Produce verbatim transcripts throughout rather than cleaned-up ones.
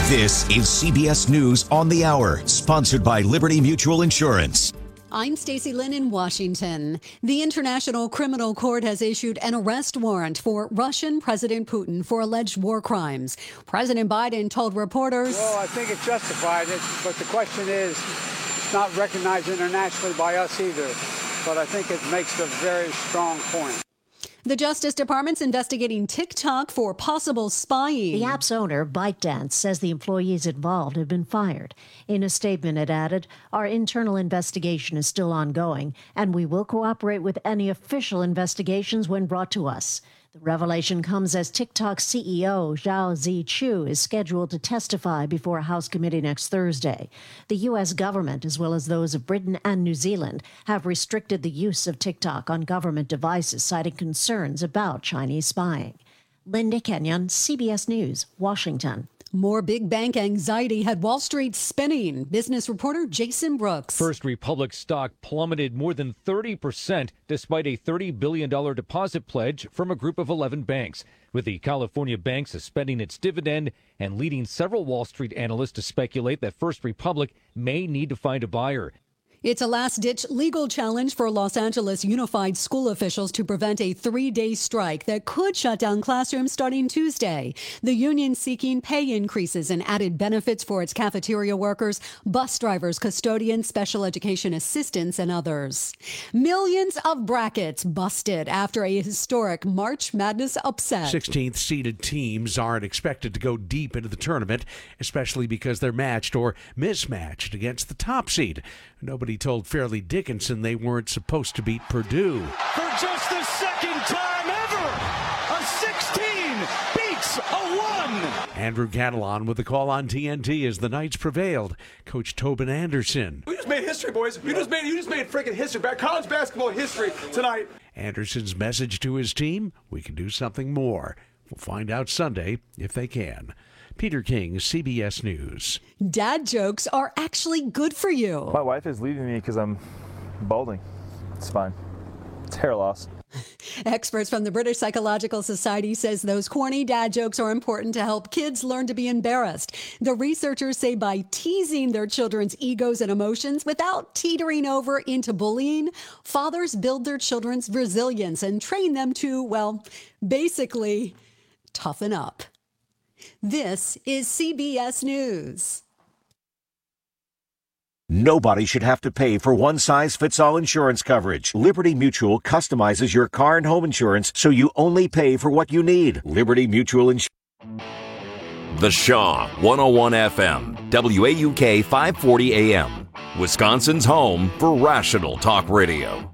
This is C B S News on the Hour, sponsored by Liberty Mutual Insurance. I'm Stacey Lynn in Washington. The International Criminal Court has issued an arrest warrant for Russian President Putin for alleged war crimes. President Biden told reporters, Well, I think it's justified, but the question is, it's not recognized internationally by us either. But I think it makes a very strong point. The Justice Department's investigating TikTok for possible spying. The app's owner, ByteDance, says the employees involved have been fired. In a statement, it added, "Our internal investigation is still ongoing, and we will cooperate with any official investigations when brought to us." The revelation comes as TikTok C E O Zhao Zichu is scheduled to testify before a House committee next Thursday. The U S government, as well as those of Britain and New Zealand, have restricted the use of TikTok on government devices, citing concerns about Chinese spying. Linda Kenyon, C B S News, Washington. More big bank anxiety had Wall Street spinning. Business reporter Jason Brooks. First Republic stock plummeted more than thirty percent despite a thirty billion dollars deposit pledge from a group of eleven banks, with the California bank suspending its dividend and leading several Wall Street analysts to speculate that First Republic may need to find a buyer. It's a last-ditch legal challenge for Los Angeles Unified School officials to prevent a three-day strike that could shut down classrooms starting Tuesday. The union seeking pay increases and added benefits for its cafeteria workers, bus drivers, custodians, special education assistants, and others. Millions of brackets busted after a historic March Madness upset. sixteenth seeded teams aren't expected to go deep into the tournament, especially because they're matched or mismatched against the top seed. Nobody told Fairleigh Dickinson they weren't supposed to beat Purdue. For just the second time ever, a sixteen beats a one. Andrew Catalan with the call on T N T as the Knights prevailed. Coach Tobin Anderson. We just made history, boys. You just made you just made freaking history. College basketball history tonight. Anderson's message to his team, we can do something more. We'll find out Sunday if they can. Peter King, C B S News. Dad jokes are actually good for you. My wife is leaving me because I'm balding. It's fine. It's hair loss. Experts from the British Psychological Society says those corny dad jokes are important to help kids learn to be embarrassed. The researchers say by teasing their children's egos and emotions without teetering over into bullying, fathers build their children's resilience and train them to, well, basically toughen up. This is C B S News. Nobody should have to pay for one-size-fits-all insurance coverage. Liberty Mutual customizes your car and home insurance so you only pay for what you need. Liberty Mutual Insurance. The Shaw, one oh one F M, W A U K five forty A M, Wisconsin's home for rational talk radio.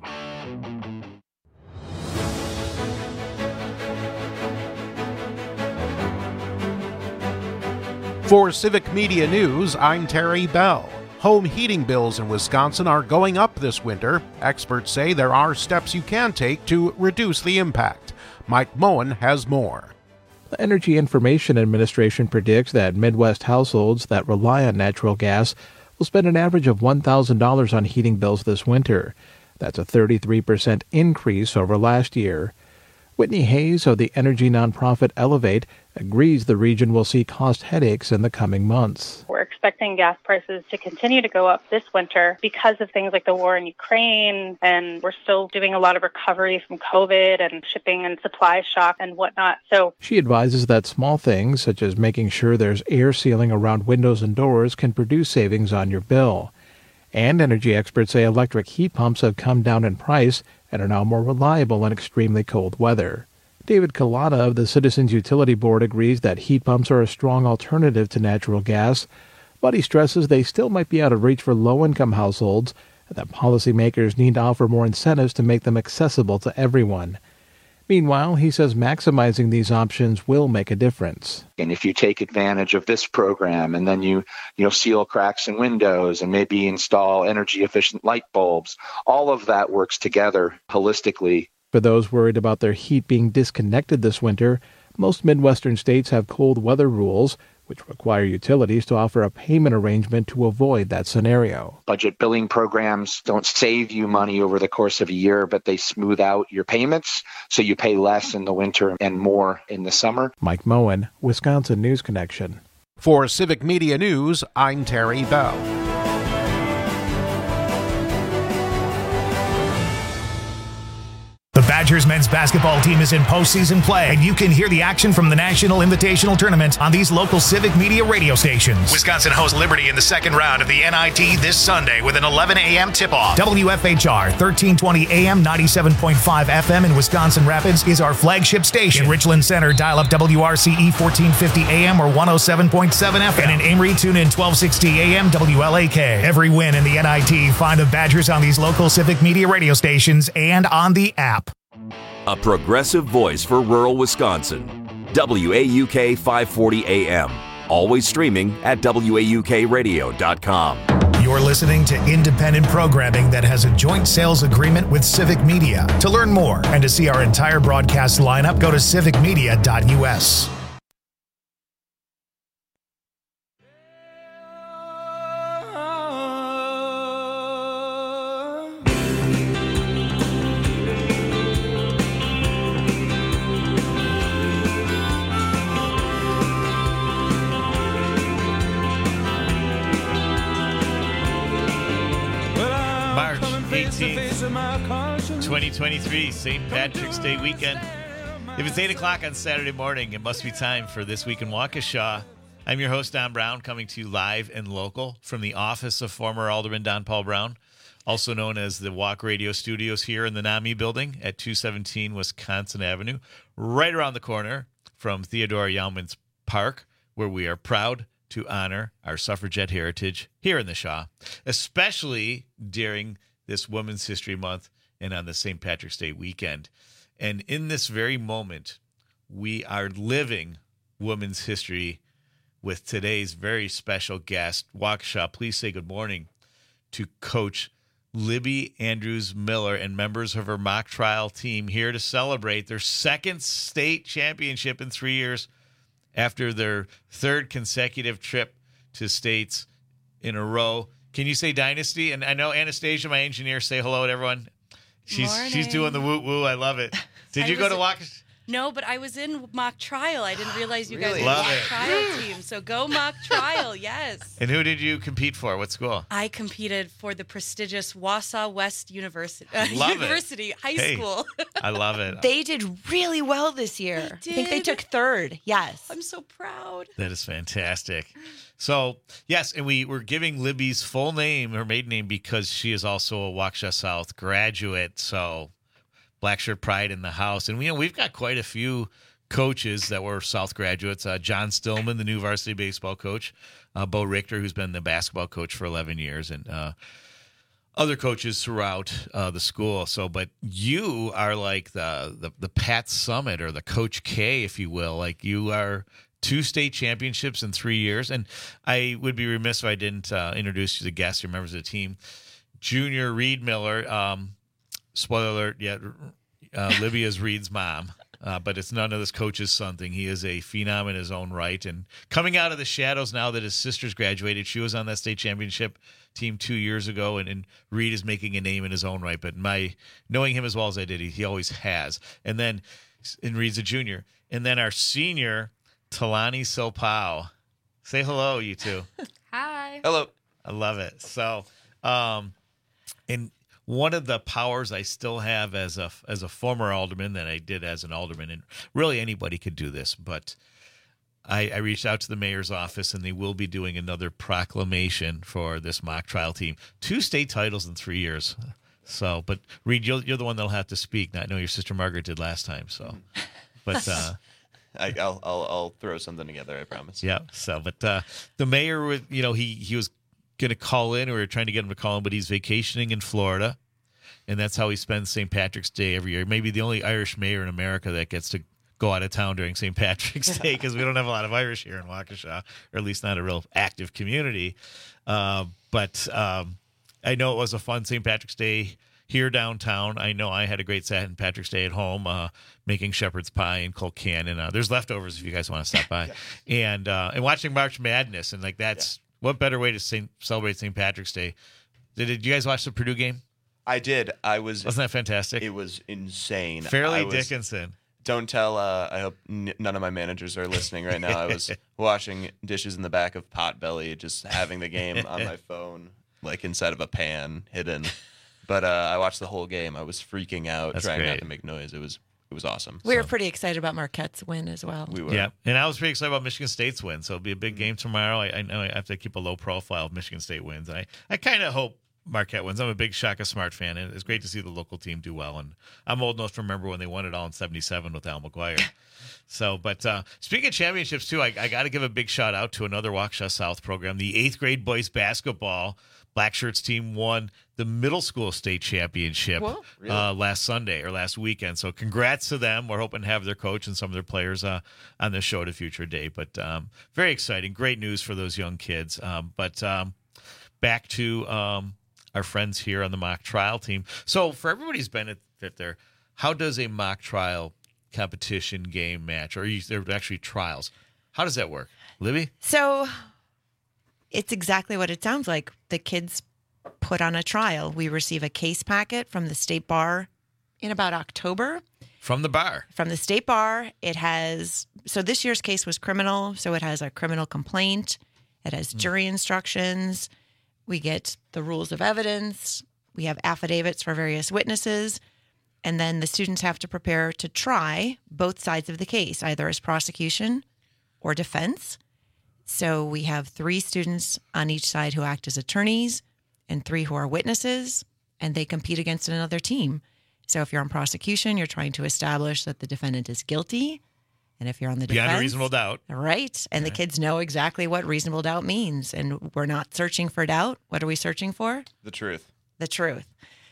For Civic Media News, I'm Terry Bell. Home heating bills in Wisconsin are going up this winter. Experts say there are steps you can take to reduce the impact. Mike Moen has more. The Energy Information Administration predicts that Midwest households that rely on natural gas will spend an average of one thousand dollars on heating bills this winter. That's a thirty-three percent increase over last year. Whitney Hayes of the energy nonprofit Elevate agrees the region will see cost headaches in the coming months. We're expecting gas prices to continue to go up this winter because of things like the war in Ukraine, and we're still doing a lot of recovery from COVID and shipping and supply shock and whatnot. So she advises that small things, such as making sure there's air sealing around windows and doors, can produce savings on your bill. And energy experts say electric heat pumps have come down in price and are now more reliable in extremely cold weather. David Kalata of the Citizens Utility Board agrees that heat pumps are a strong alternative to natural gas, but he stresses they still might be out of reach for low-income households and that policymakers need to offer more incentives to make them accessible to everyone. Meanwhile, he says maximizing these options will make a difference. And if you take advantage of this program and then you, you know, seal cracks in windows and maybe install energy efficient light bulbs, all of that works together holistically. For those worried about their heat being disconnected this winter, most Midwestern states have cold weather rules, which require utilities to offer a payment arrangement to avoid that scenario. Budget billing programs don't save you money over the course of a year, but they smooth out your payments, so you pay less in the winter and more in the summer. Mike Moen, Wisconsin News Connection. For Civic Media News, I'm Terry Bell. The Badgers men's basketball team is in postseason play, and you can hear the action from the National Invitational Tournament on these local Civic Media radio stations. Wisconsin hosts Liberty in the second round of the N I T this Sunday with an eleven a.m. tip-off. W F H R, thirteen twenty A M, ninety-seven point five F M in Wisconsin Rapids is our flagship station. In Richland Center, dial up W R C E fourteen fifty A M or one oh seven point seven F M. And in Amory, tune in twelve sixty A M W L A K. Every win in the N I T, find the Badgers on these local Civic Media radio stations and on the app. A progressive voice for rural Wisconsin. W A U K five forty A M. Always streaming at W A U K radio dot com. You're listening to independent programming that has a joint sales agreement with Civic Media. To learn more and to see our entire broadcast lineup, go to civic media dot U S. twenty twenty-three, Saint Patrick's Day weekend. If it's eight o'clock on Saturday morning, it must be time for This Week in Waukesha. I'm your host, Don Brown, coming to you live and local from the office of former Alderman Don Paul Brown, also known as the Walk Radio Studios here in the NAMI building at two seventeen Wisconsin Avenue, right around the corner from Theodore Yalman's Park, where we are proud to honor our suffragette heritage here in the Shaw, especially during this Women's History Month and on the Saint Patrick's Day weekend. And in this very moment, we are living women's history with today's very special guest. Waukesha, please say good morning to Coach Libby Andrews Miller and members of her mock trial team here to celebrate their second state championship in three years after their third consecutive trip to states in a row. Can you say dynasty? And I know Anastasia, my engineer, say hello to everyone. She's Morning. she's doing the woo woo. I love it. Did I you go to was- Waukesha? No, but I was in mock trial. I didn't realize you Really? guys were Love mock it. trial team. So go mock trial, yes. And who did you compete for? What school? I competed for the prestigious Wausau West University, uh, Love it. University High Hey, School. I love it. They did really well this year. They I think they did. took third. Yes. I'm so proud. That is fantastic. So, yes, and we were giving Libby's full name, her maiden name, because she is also a Waukesha South graduate. So, Black Shirt Pride in the house. And, you know, we've got quite a few coaches that were South graduates. Uh, John Stillman, the new varsity baseball coach. Uh, Bo Richter, who's been the basketball coach for eleven years. And uh, other coaches throughout uh, the school. So, but you are like the, the, the Pat Summit or the Coach K, if you will. Like you are two state championships in three years. And I would be remiss if I didn't uh, introduce you to the guests or members of the team. Junior Reed Miller, um, spoiler alert, yeah, uh, Libby is Reed's mom. Uh, but it's none of this coach's son thing. He is a phenom in his own right. And coming out of the shadows now that his sister's graduated, she was on that state championship team two years ago, and, and Reed is making a name in his own right. But my knowing him as well as I did, he, he always has. And then and Reed's a junior. And then our senior, Talani Sopao. Say hello, you two. Hi. Hello. I love it. So, um, and one of the powers I still have as a as a former alderman that I did as an alderman, and really anybody could do this, but I, I reached out to the mayor's office, and they will be doing another proclamation for this mock trial team. Two state titles in three years. So, but Reed, you're, you're the one that'll have to speak. I know your sister Margaret did last time. So, but uh, I, I'll, I'll I'll throw something together. I promise. yeah. So, but uh, the mayor would, you know, he he was going to call in. We were trying to get him to call in, but he's vacationing in Florida, and that's how he spends Saint Patrick's Day every year. Maybe the only Irish mayor in America that gets to go out of town during Saint Patrick's Day, because we don't have a lot of Irish here in Waukesha, or at least not a real active community. Uh, but um, I know it was a fun Saint Patrick's Day here downtown. I know I had a great Saint Patrick's Day at home, uh, making shepherd's pie and cold can, and uh, there's leftovers if you guys want to stop by, and uh, and watching March Madness, and like that's yeah. What better way to Saint, celebrate Saint Patrick's Day? Did, did you guys watch the Purdue game? I did. I was. Wasn't that fantastic? It was insane. Fairleigh was, Dickinson. Don't tell. Uh, I hope n- none of my managers are listening right now. I was washing dishes in the back of Potbelly, just having the game on my phone, like inside of a pan, hidden. But uh, I watched the whole game. I was freaking out, That's trying great. not to make noise. It was it was awesome. We were pretty excited about Marquette's win as well. We were. Yeah, and I was pretty excited about Michigan State's win. So it'll be a big game tomorrow. I, I know I have to keep a low profile if Michigan State wins. I, I kind of hope Marquette wins. I'm a big Shaka Smart fan, and it's great to see the local team do well. And I'm old enough to remember when they won it all in seventy-seven with Al McGuire. So, but uh, speaking of championships, too, I, I got to give a big shout out to another Waukesha South program. The eighth grade boys basketball Black Shirts team won the middle school state championship Whoa, really? uh, last Sunday or last weekend. So congrats to them. We're hoping to have their coach and some of their players uh, on the show at a future date. But um, very exciting. Great news for those young kids. Um, but um, back to um, our friends here on the mock trial team. So for everybody's benefit there, how does a mock trial competition game match, or you, they're actually trials, how does that work? Libby? So it's exactly what it sounds like. The kids put on a trial. We receive a case packet from the state bar in about October. From the bar? From the state bar. It has, so this year's case was criminal, so it has a criminal complaint. It has jury instructions. We get the rules of evidence. We have affidavits for various witnesses. And then the students have to prepare to try both sides of the case, either as prosecution or defense. So we have three students on each side who act as attorneys and three who are witnesses, and they compete against another team. So if you're on prosecution, you're trying to establish that the defendant is guilty. And if you're on the Beyond defense, a reasonable doubt. right? And the kids know exactly what reasonable doubt means. And we're not searching for doubt. What are we searching for? The truth. The truth.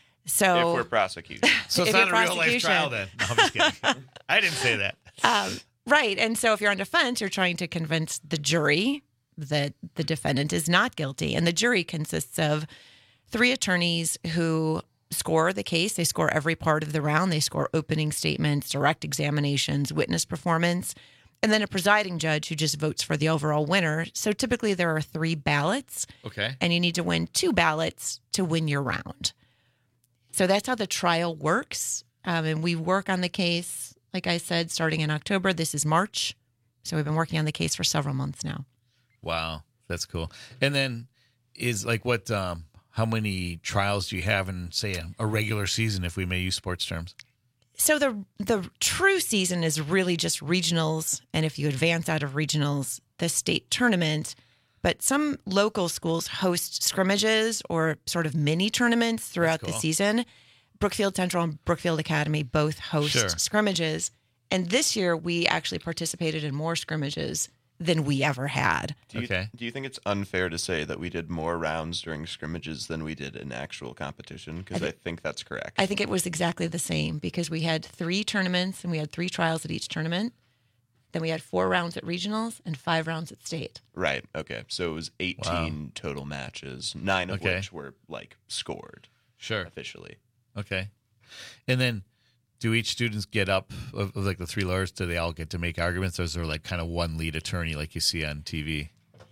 So if we're prosecuting. So it's If not a you're real life prosecution. trial then. No, I'm just kidding. I didn't say that. Um, right. And so if you're on defense, you're trying to convince the jury that the defendant is not guilty. And the jury consists of three attorneys who score the case. They score every part of the round. They score opening statements, direct examinations, witness performance, and then a presiding judge who just votes for the overall winner. So typically there are three ballots. Okay. And you need to win two ballots to win your round. So that's how the trial works. Um, and we work on the case, like I said, starting in October. This is March. So we've been working on the case for several months now. Wow, that's cool. And then is like what, um, how many trials do you have in, say, a, a regular season, if we may use sports terms? So the the true season is really just regionals. And if you advance out of regionals, the state tournament. But some local schools host scrimmages or sort of mini tournaments throughout That's cool. the season. Brookfield Central and Brookfield Academy both host Sure. scrimmages. And this year we actually participated in more scrimmages than we ever had. Do you, Okay. Do you think it's unfair to say that we did more rounds during scrimmages than we did in actual competition? Because I I, thi- think that's correct. I think it was exactly the same because we had three tournaments and we had three trials at each tournament. Then we had four rounds at regionals and five rounds at state. Right. Okay. So it was eighteen total matches, nine of Okay. which were like scored. Sure. Officially. Okay. And then do each students get up, of, of like the three lawyers, do they all get to make arguments? Or is there like kind of one lead attorney like you see on T V?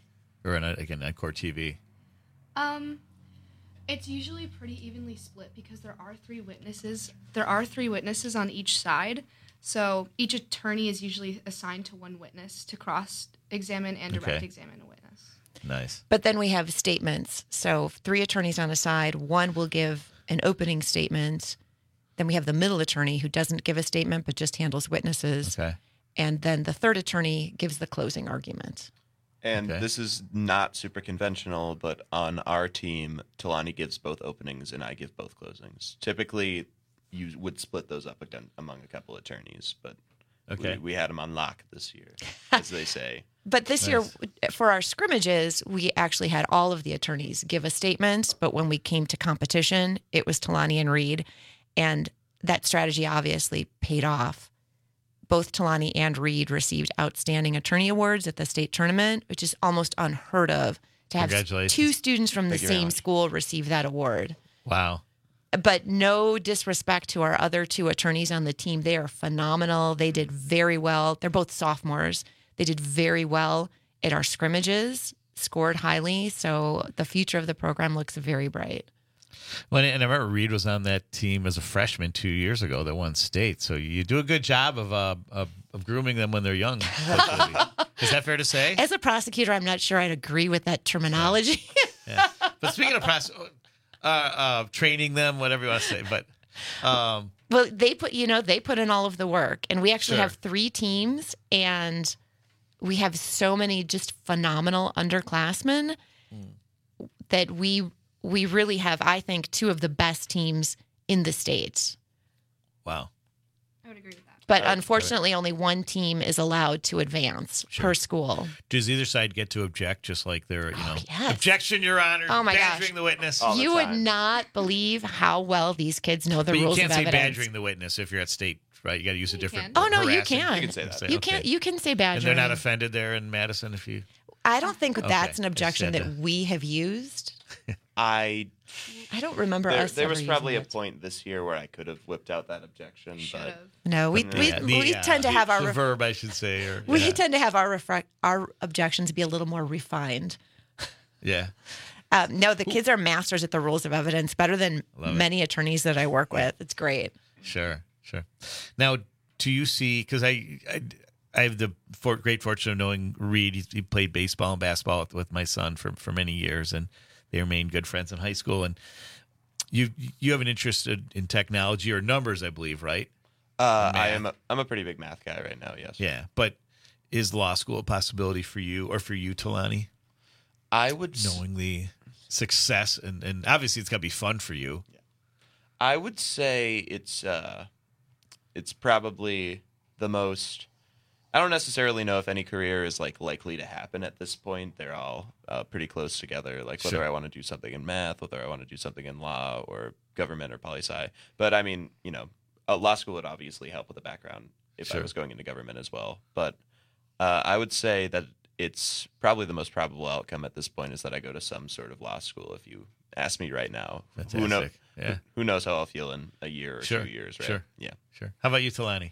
Or in, again, on court T V? Um, it's usually pretty evenly split because there are three witnesses. There are three witnesses on each side. So each attorney is usually assigned to one witness to cross-examine and direct Okay. examine a witness. Nice. But then we have statements. So three attorneys on a side. One will give an opening statement. Then we have the middle attorney who doesn't give a statement but just handles witnesses. Okay. And then the third attorney gives the closing argument. And Okay. this is not super conventional, but on our team, Talani gives both openings and I give both closings. Typically, you would split those up again among a couple attorneys, but Okay. we, we had them on lock this year, as they say. But this Nice. year, for our scrimmages, we actually had all of the attorneys give a statement. But when we came to competition, it was Talani and Reed. And that strategy obviously paid off. Both Talani and Reed received outstanding attorney awards at the state tournament, which is almost unheard of to have Congratulations. two students from the Thank you very same much. school receive that award. Wow. But no disrespect to our other two attorneys on the team. They are phenomenal. They did very well. They're both sophomores. They did very well at our scrimmages, scored highly. So the future of the program looks very bright. Well, and I remember Reed was on that team as a freshman two years ago that won state. So you do a good job of uh, of, of grooming them when they're young. Is that fair to say? As a prosecutor, I'm not sure I'd agree with that terminology. Yeah. But speaking of pros- uh, uh, training them, whatever you want to say, but um, well, they put you know they put in all of the work, and we actually Sure. have three teams, and we have so many just phenomenal underclassmen Hmm. that we we really have, I think, two of the best teams in the state. Wow. I would agree with that. But unfortunately, only one team is allowed to advance Sure. per school. Does either side get to object just like they're, you know, yes. objection, Your Honor, Oh, my gosh. badgering the witness? You would not believe how well these kids know the But you rules can't of say evidence. badgering the witness if you're at state, right? You got to use a different. Oh no, you harassing. can. You can say that. You Okay. can. You can say And badgering. they're not offended there in Madison if you. I don't think Okay. that's an I objection said that that. we have used. I I don't remember there, us. there was ever probably a using point this year where I could have whipped out that objection, but No, we- we- Yeah, we the, tend to uh, have our the ref- verb, I should say, or it. We yeah. tend to have our refra- our objections be a little more refined. yeah. Um, no, the kids are masters at the rules of evidence, better than Love it. many attorneys that I work with. It's great. Sure, sure. Now, do you see? Because I, I, I have the for, great fortune of knowing Reed. He, he played baseball and basketball with, with my son for for many years, and they remained good friends in high school. And you you have an interest in, in technology or numbers, I believe, right? uh, Math. I am a, I'm a pretty big math guy right now. Yes. Yeah, but is law school a possibility for you or for you, Talani? I would s- knowing the success and and obviously it's got to be fun for you. I would say it's uh, it's probably the most. I don't necessarily know if any career is like likely to happen at this point. They're all uh, pretty close together. Like whether Sure. I want to do something in math, whether I want to do something in law or government or poli sci. But I mean, you know, uh, law school would obviously help with the background if I Sure. was going into government as well. But uh, I would say that it's probably the most probable outcome at this point is that I go to some sort of law school. If you ask me right now, who knows? Fantastic. Yeah. Who, who knows how I'll feel in a year or Sure. two years? Right? Sure. Yeah. Sure. How about you, Talani?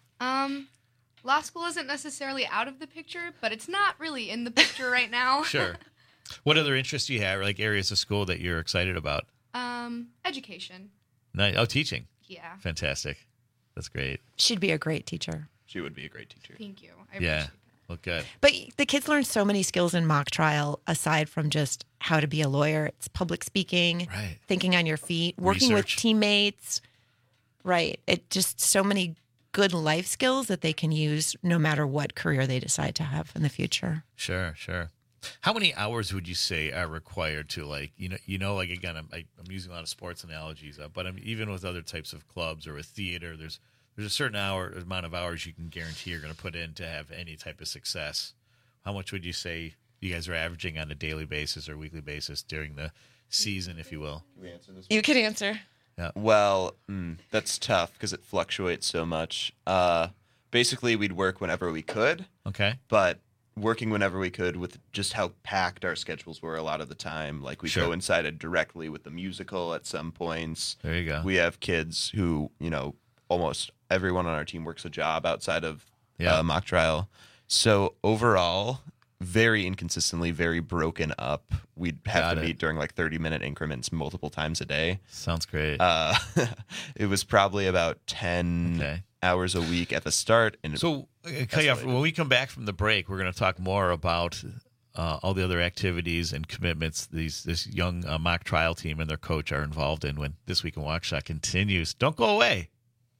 Um, law school isn't necessarily out of the picture, but it's not really in the picture right now. Sure. What other interests do you have, or like areas of school that you're excited about? Um, education. Nice. Oh, teaching. Yeah. Fantastic. That's great. She'd be a great teacher. She would be a great teacher. Thank you. I Yeah. appreciate Well, good. But the kids learn so many skills in mock trial aside from just how to be a lawyer. It's public speaking, right. thinking on your feet, working with Research. teammates. Right. It just so many good life skills that they can use no matter what career they decide to have in the future. Sure, sure. How many hours would you say are required to, like, you know, you know, like again, I'm I, I'm using a lot of sports analogies, uh, but I'm even with other types of clubs or with theater, there's there's a certain hour amount of hours you can guarantee you're going to put in to have any type of success. How much would you say you guys are averaging on a daily basis or weekly basis during the season, if you will? Can we answer this? You can answer. Yeah. Well, mm, that's tough because it fluctuates so much. Uh, basically, we'd work whenever we could. Okay. But working whenever we could with just how packed our schedules were a lot of the time. Like we Sure. coincided directly with the musical at some points. There you go. We have kids who, you know, almost everyone on our team works a job outside of Yeah. uh, mock trial. So overall, very inconsistently, very broken up. We'd have Got to it. meet during like thirty minute increments multiple times a day. Sounds great. Uh, it was probably about ten Okay. hours a week at the start. And So, uh, cut you off. When we come back from the break, we're going to talk more about uh, all the other activities and commitments these this young uh, mock trial team and their coach are involved in when This Week in Waukesha continues. Don't go away.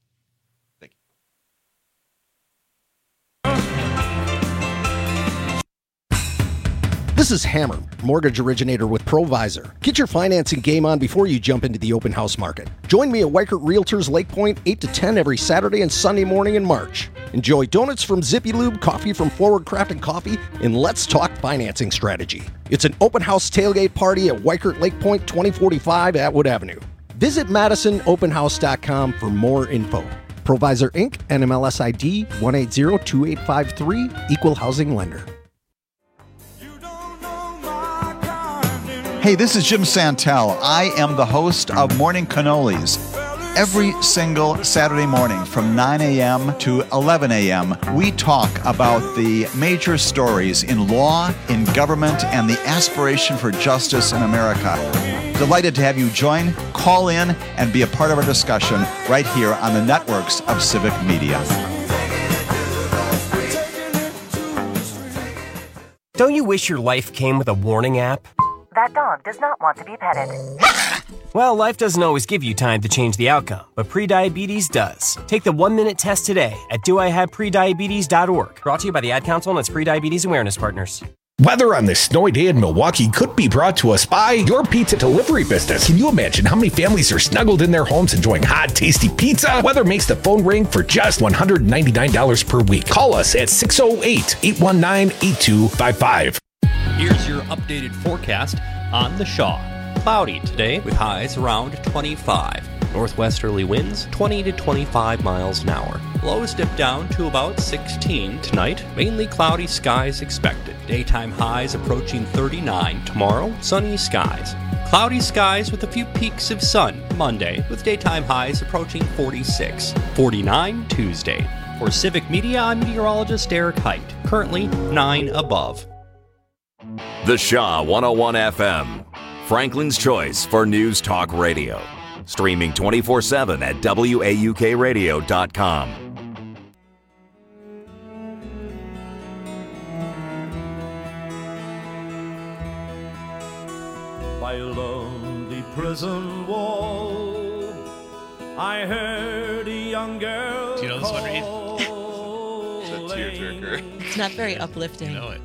This is Hammer, mortgage originator with Provisor. Get your financing game on before you jump into the open house market. Join me at Weichert Realtors Lake Point eight to ten every Saturday and Sunday morning in March. Enjoy donuts from Zippy Lube, coffee from Forward Craft and Coffee, and let's talk financing strategy. It's an open house tailgate party at Weichert Lake Point twenty forty-five Atwood Avenue. Visit Madison Open House dot com for more info. Provisor Incorporated, N M L S I D one eight zero two eight five three, Equal Housing Lender. Hey, this is Jim Santel. I am the host of Morning Cannolis. Every single Saturday morning from nine a.m. to eleven a.m., we talk about the major stories in law, in government, and the aspiration for justice in America. Delighted to have you join, call in, and be a part of our discussion right here on the networks of Civic Media. Don't you wish your life came with a warning app? That dog does not want to be petted. Well, life doesn't always give you time to change the outcome, but prediabetes does. Take the one-minute test today at do I have prediabetes dot org. Brought to you by the Ad Council and its prediabetes awareness partners. Weather on this snowy day in Milwaukee could be brought to us by your pizza delivery business. Can you imagine how many families are snuggled in their homes enjoying hot, tasty pizza? Weather makes the phone ring for just one hundred ninety-nine dollars per week. Call us at six oh eight, eight one nine, eight two five five. Here's your updated forecast on the Shaw. Cloudy today with highs around twenty-five. Northwesterly winds twenty to twenty-five miles an hour. Lows dip down to about sixteen tonight. Mainly cloudy skies expected. Daytime highs approaching thirty-nine tomorrow. Sunny skies. Cloudy skies with a few peaks of sun Monday, with daytime highs approaching forty-six. forty-nine Tuesday. For Civic Media, I'm meteorologist Eric Height. Currently nine above. The Shaw one oh one F M, Franklin's choice for news talk radio. Streaming twenty-four seven at W A U K radio dot com. By a lonely prison wall, I heard a young girl. Do you know this one, Reed? It's a tearjerker. It's not very uplifting. You know it.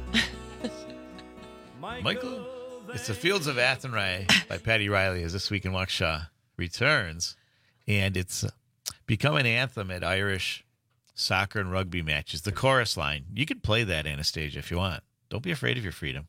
Michael, it's the Fields of Athenry by Patty Riley as This Week in Waukesha returns, and it's become an anthem at Irish soccer and rugby matches. The chorus line. You could play that, Anastasia, if you want. Don't be afraid of your freedom.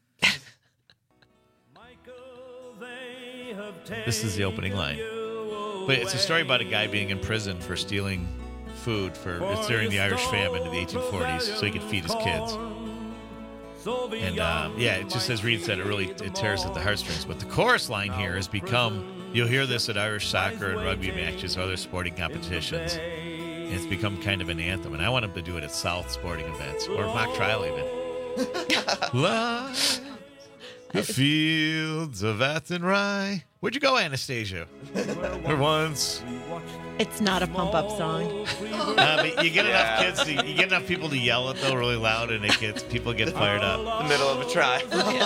This is the opening line. But it's a story about a guy being in prison for stealing food for it's during the Irish famine in the eighteen forties so he could feed his kids. And um, yeah, it just as Reed said, it really it tears at the heartstrings. But the chorus line here has become, you'll hear this at Irish soccer and rugby matches, other sporting competitions. And it's become kind of an anthem. And I want him to do it at South sporting events or mock trial even. La, the Fields of Athenry. Where'd you go, Anastasia? There once. It's not a pump-up song. Uh, but you get enough kids, to, you get enough people to yell it though really loud, and it gets people get fired up. The middle of a try.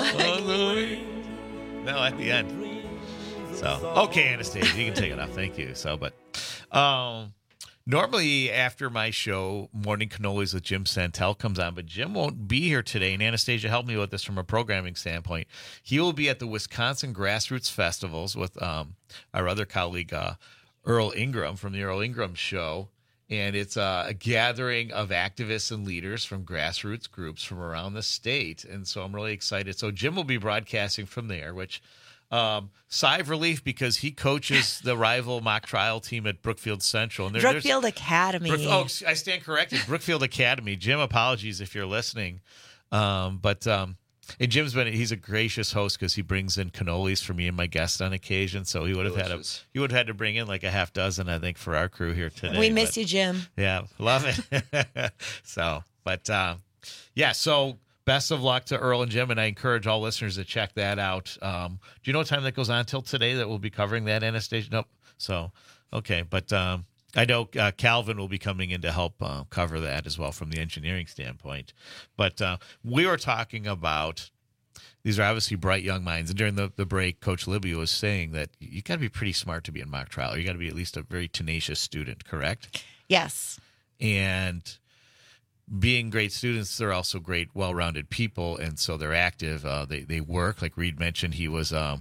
No, at the end. So okay, Anastasia, you can take it off. Thank you. So, but um, normally after my show, Morning Cannolis with Jim Santel comes on, but Jim won't be here today. And Anastasia helped me with this from a programming standpoint. He will be at the Wisconsin Grassroots Festivals with um, our other colleague. Uh, Earl Ingram from the Earl Ingram Show, and it's uh, a gathering of activists and leaders from grassroots groups from around the state, and so I'm really excited. So Jim will be broadcasting from there, which um, sigh of relief because he coaches the rival mock trial team at Brookfield Central. And there, Brookfield Academy. Brook, oh, I stand corrected. Brookfield Academy. Jim, apologies if you're listening, um, but. Um, And Jim's been, he's a gracious host because he brings in cannolis for me and my guests on occasion. So he would have had a, he would have had to bring in like a half dozen, I think, for our crew here today. We miss but, you, Jim. Yeah, love it. so, but uh, yeah, so best of luck to Earl and Jim. And I encourage all listeners to check that out. Um, do you know what time that goes on till today that we'll be covering that, Anastasia? Nope. So, okay. But, um, I know uh, Calvin will be coming in to help uh, cover that as well from the engineering standpoint. But uh, we were talking about, these are obviously bright young minds. And during the, the break, Coach Libby was saying that you got to be pretty smart to be in mock trial. You got to be at least a very tenacious student, correct? Yes. And being great students, they're also great, well-rounded people. And so they're active. Uh, they, they work. Like Reed mentioned, he was, um,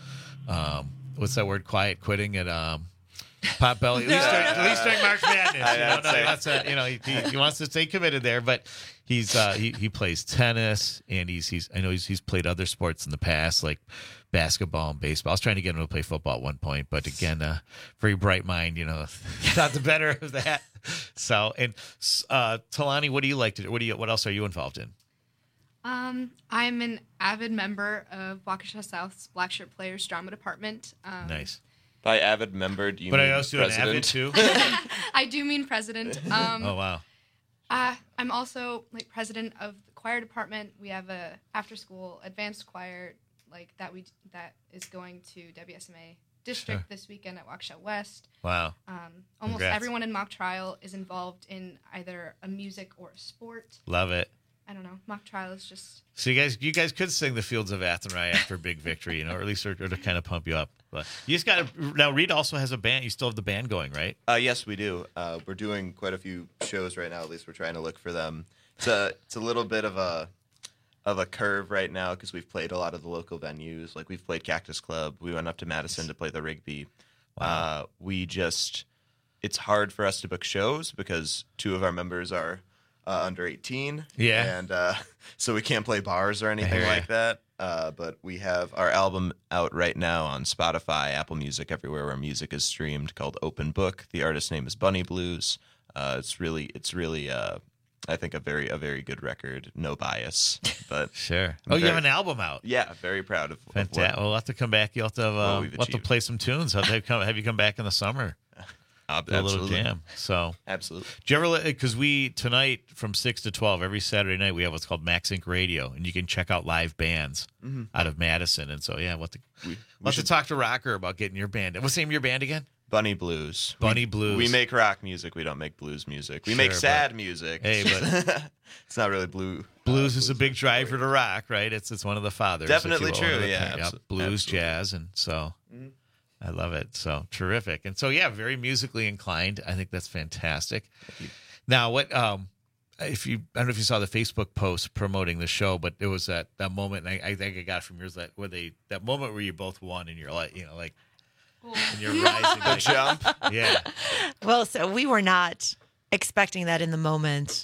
um, what's that word, quiet quitting at um, Potbelly, at, least during, at least during March Madness. You know, no, that's a, you know he, he wants to stay committed there, but he's uh, he he plays tennis, and he's he's I know he's he's played other sports in the past like basketball and baseball. I was trying to get him to play football at one point, but again, uh, very bright mind, you know, thought the better of that. So, and uh, Talani, what do you like to do? What do you what else are you involved in? Um, I'm an avid member of Waukesha South's Blackshirt Players Drama Department. Um, nice. By avid member, do you but mean I also president? An avid too? I do mean president. Um, oh, wow. Uh, I'm also like president of the choir department. We have a after-school advanced choir, like that we that is going to W S M A District Sure. this weekend at Waukesha West. Wow. Um, almost Congrats. everyone in mock trial is involved in either a music or a sport. Love it. I don't know. Mock trial is just So you guys, you guys could sing the Fields of Athenry after a big victory, you know, or at least or, or to kind of pump you up. But you just got to now. Reed also has a band. You still have the band going, right? Uh, yes, we do. Uh, we're doing quite a few shows right now. At least we're trying to look for them. It's a it's a little bit of a of a curve right now because we've played a lot of the local venues. Like we've played Cactus Club. We went up to Madison to play the Rigby. Wow. Uh, we just it's hard for us to book shows because two of our members are uh, under eighteen. Yeah, and uh, so we can't play bars or anything like that. Uh, but we have our album out right now on Spotify, Apple Music, everywhere where music is streamed, called Open Book. The artist's name is Bunny Blues. Uh, it's really, it's really, uh, I think a very, a very good record. No bias, but sure. I'm Oh, you very- have an album out. Yeah, very proud of. of Fantastic. what- We'll have to come back. You'll have to, uh, what we've we'll have to achieved. play some tunes. Have, they come, have you come back in the summer? Uh, Do a little absolutely. jam. So Absolutely. Do you ever? Because we tonight from six to twelve every Saturday night we have what's called Max Inc Radio, and you can check out live bands Mhm. out of Madison. And so yeah, what the We, we'll we have to should talk to Rocker about getting your band. What's the name of your band again? Bunny Blues. Bunny we, Blues. We make rock music. We don't make blues music. We Sure, make but- sad music. Hey, but it's not really blue. blues is a big driver to rock, right? It's it's one of the fathers. if you Definitely will. true, One of the- yeah, yep, abso- blues, absolutely. jazz, and so Mhm. I love it. So terrific. And so yeah, very musically inclined. I think that's fantastic. Now, what um, if you I don't know if you saw the Facebook post promoting the show, but it was that that moment, and I, I think I got from yours that where they that moment where you both won, and you're like, you know, like, and you're rising, The like, jump. yeah. Well, so we were not expecting that in the moment.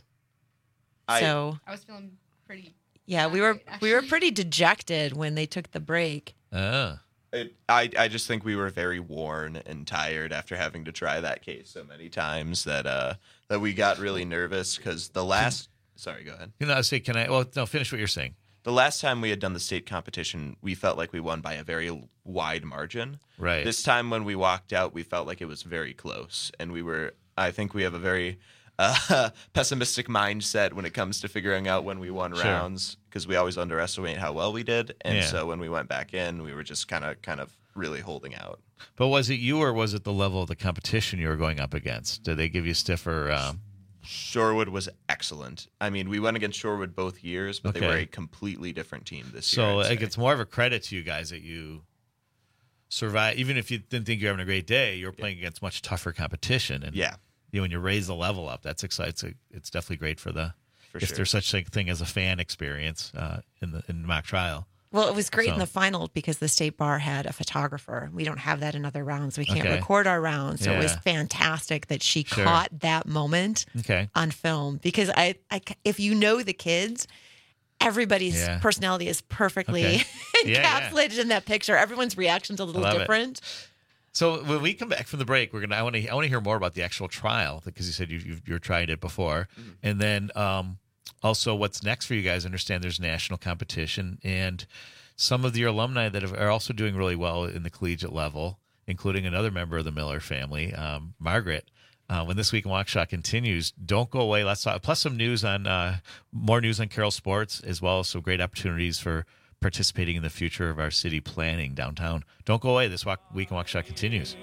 I- so I was feeling pretty. yeah, we were we were pretty dejected when they took the break. Oh. It, I I just think we were very worn and tired after having to try that case so many times that uh that we got really nervous because the last sorry go ahead You know, I say, can I? Well, no, finish what you're saying. the last time we had done the state competition we felt like we won by a very wide margin. Right. This time when we walked out we felt like it was very close and we were I think we have a very uh, pessimistic mindset when it comes to figuring out when we won Sure. rounds because we always underestimate how well we did and Yeah. so when we went back in we were just kind of kind of really holding out. But was it you or was it the level of the competition you were going up against? Did they give you stiffer? Um, Shorewood was excellent. I mean, we went against Shorewood both years, but they Okay. were a completely different team this so year. I'd like say. it's more of a credit to you guys that you survive, even if you didn't think you're having a great day. You're playing against much tougher competition, and Yeah. you know, when you raise the level up, that's exciting. It's definitely great for the For if sure. there's such a thing as a fan experience uh, in the in mock trial. Well, it was great in So- the final because the state bar had a photographer. We don't have that in other rounds. We can't Okay. record our rounds. So it was Yeah. fantastic that she Sure. caught that moment Okay. on film because I, I if you know the kids, everybody's Yeah. personality is perfectly Okay. Yeah, yeah. encapsulated in that picture. Everyone's reaction's a little love it. different. So when we come back from the break, we're gonna. I want to. I want to hear more about the actual trial because you said you you've, you're tried it before, Mm-hmm. and then um, also what's next for you guys. I understand there's national competition, and some of your alumni that have, are also doing really well in the collegiate level, including another member of the Miller family, um, Margaret. Uh, when This Week in Waukesha continues, don't go away. Let's talk. Plus some news on uh, more news on Carroll Sports, as well as some great opportunities for participating in the future of our city planning downtown. Don't go away. This walk, Week in Waukesha continues.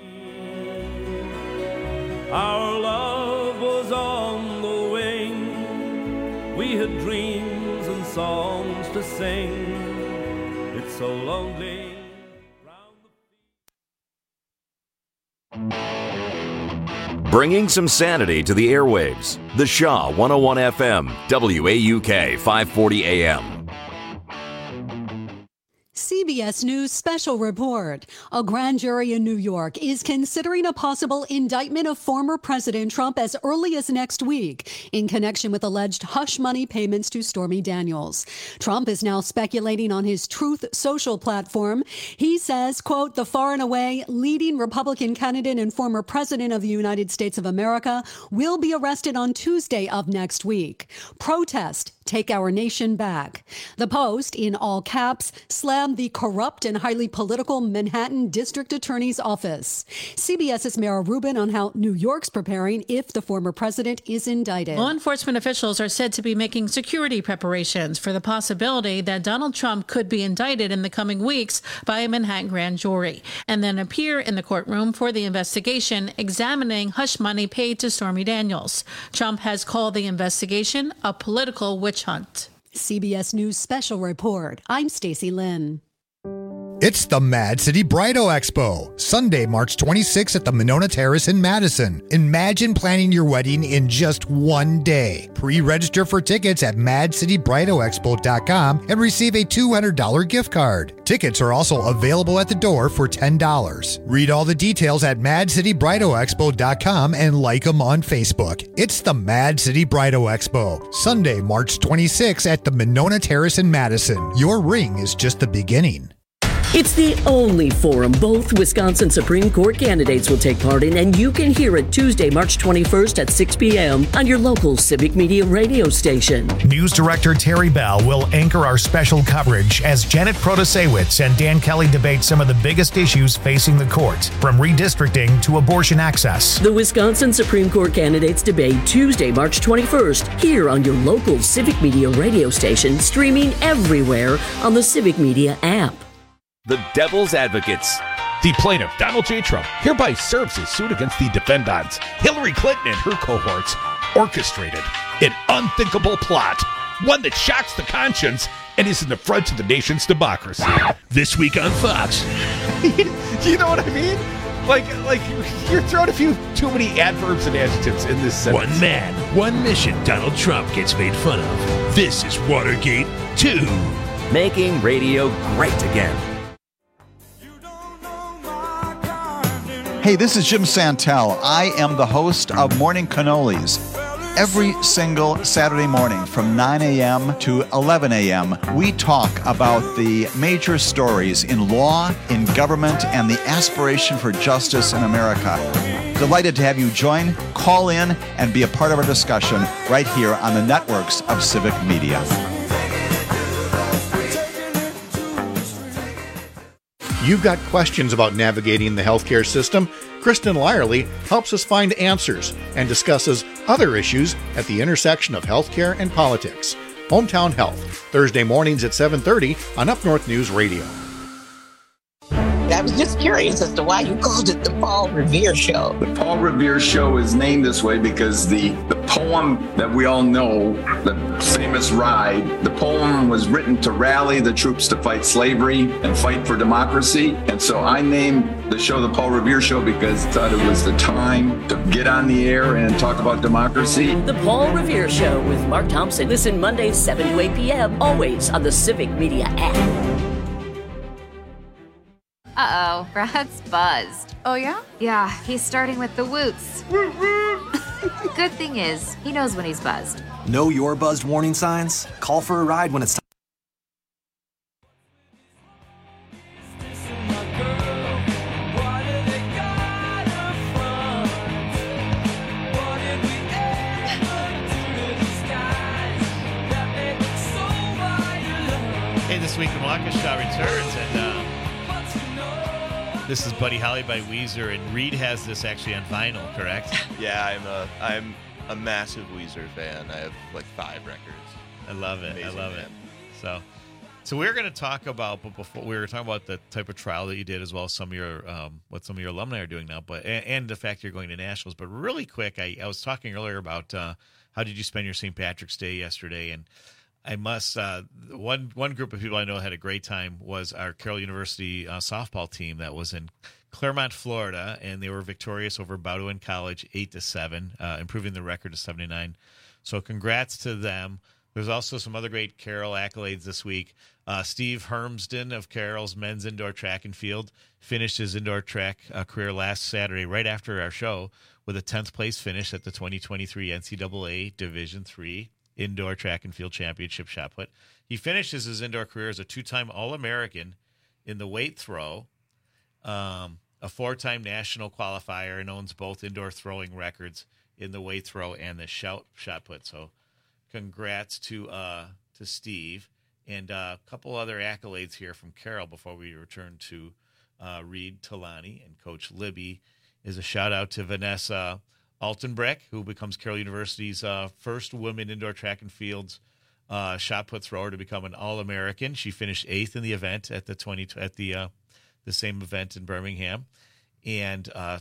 Our love was on the wing. We had dreams and songs to sing. It's so lonely. Bringing some sanity to the airwaves. The Shaw one oh one F M, W A U K five forty A M. C B S News special report. A grand jury in New York is considering a possible indictment of former President Trump as early as next week in connection with alleged hush money payments to Stormy Daniels. Trump is now speculating on his Truth Social platform. He says, quote, the far and away leading Republican candidate and former president of the United States of America will be arrested on Tuesday of next week. Protest Take our nation back. The Post, in all caps, slammed the corrupt and highly political Manhattan District Attorney's Office. CBS's Mara Rubin on how New York's preparing if the former president is indicted. Law enforcement officials are said to be making security preparations for the possibility that Donald Trump could be indicted in the coming weeks by a Manhattan grand jury and then appear in the courtroom for the investigation examining hush money paid to Stormy Daniels. Trump has called the investigation a political witch hunt. C B S News Special Report. I'm Stacey Lynn. It's the Mad City Bridal Expo, Sunday, March twenty-sixth at the Monona Terrace in Madison. Imagine planning your wedding in just one day. Pre-register for tickets at mad city bridal expo dot com and receive a two hundred dollars gift card. Tickets are also available at the door for ten dollars. Read all the details at mad city bridal expo dot com and like them on Facebook. It's the Mad City Bridal Expo, Sunday, March twenty-sixth at the Monona Terrace in Madison. Your ring is just the beginning. It's the only forum both Wisconsin Supreme Court candidates will take part in, and you can hear it Tuesday, March twenty-first at six p.m. on your local Civic Media radio station. News Director Terry Bell will anchor our special coverage as Janet Protasewicz and Dan Kelly debate some of the biggest issues facing the court, from redistricting to abortion access. The Wisconsin Supreme Court candidates debate Tuesday, March twenty-first, here on your local Civic Media radio station, streaming everywhere on the Civic Media app. The Devil's Advocates. The plaintiff, Donald J. Trump, hereby serves his suit against the defendants, Hillary Clinton and her cohorts, orchestrated an unthinkable plot, one that shocks the conscience and is an affront to the nation's democracy. This week on Fox. You know what I mean? Like, like you're throwing a few too many adverbs and adjectives in this sentence. One man, one mission, Donald Trump gets made fun of. This is Watergate two. Making radio great again. Hey, this is Jim Santel. I am the host of Morning Cannolis. Every single Saturday morning from nine a.m. to eleven a.m., we talk about the major stories in law, in government, and the aspiration for justice in America. Delighted to have you join, call in, and be a part of our discussion right here on the networks of Civic Media. You've got questions about navigating the healthcare system? Kristen Lyerly helps us find answers and discusses other issues at the intersection of healthcare and politics. Hometown Health, Thursday mornings at seven thirty on Up North News Radio. I was just curious as to why you called it the Paul Revere Show. The Paul Revere Show is named this way because the, the poem that we all know, the famous Ride, the poem was written to rally the troops to fight slavery and fight for democracy. And so I named the show the Paul Revere Show because I thought it was the time to get on the air and talk about democracy. The Paul Revere Show with Mark Thompson. Listen Mondays, seven to eight p.m., always on the Civic Media app. Uh-oh, Brad's buzzed. Oh, yeah? Yeah, he's starting with the woots. Good thing is, he knows when he's buzzed. Know your buzzed warning signs? Call for a ride when it's time. Hey, this week the Waukesha returns, and uh, this is Buddy Holly by Weezer, and Reed has this actually on vinyl, correct? Yeah, I'm a I'm a massive Weezer fan. I have like five records. I love it. Amazing I love band. it. So, so we're going to talk about, but before we were talking about the type of trial that you did, as well as some of your um, what some of your alumni are doing now, but and, and the fact you're going to nationals. But really quick, I, I was talking earlier about uh, how did you spend your Saint Patrick's Day yesterday, and I must uh, one one group of people I know had a great time was our Carroll University uh, softball team that was in Claremont, Florida, and they were victorious over Bowdoin College eight to seven, uh, improving the record to seventy-nine. So congrats to them. There's also some other great Carroll accolades this week. Uh, Steve Hermsden of Carroll's men's indoor track and field finished his indoor track uh, career last Saturday, right after our show, with a tenth place finish at the twenty twenty-three N C double A Division three Indoor Track and Field Championship shot put. He finishes his indoor career as a two-time All-American in the weight throw, um, a four-time national qualifier, and owns both indoor throwing records in the weight throw and the shout shot put. So congrats to uh, to Steve. And uh, a couple other accolades here from Carol before we return to uh, Reed Talani and Coach Libby is a shout-out to Vanessa Altenbreck, who becomes Carroll University's uh, first woman indoor track and fields uh, shot put thrower to become an All-American. She finished eighth in the event at the twenty at the uh, the same event in Birmingham. And uh,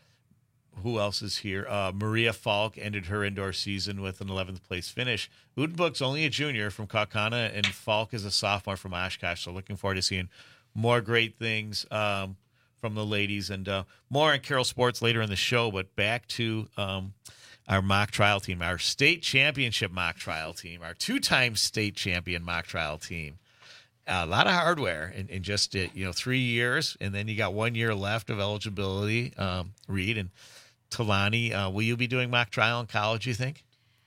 who else is here? Uh, Maria Falk ended her indoor season with an eleventh place finish. Udenbook's only a junior from Kaukauna, and Falk is a sophomore from Oshkosh. So looking forward to seeing more great things um, from the ladies, and uh, more on Carroll Sports later in the show. But back to um, our mock trial team, our state championship mock trial team, our two-time state champion mock trial team. A lot of hardware in, in just uh, you know three years, and then you got one year left of eligibility. Um, Reed and Talani, uh, will you be doing mock trial in college, you think?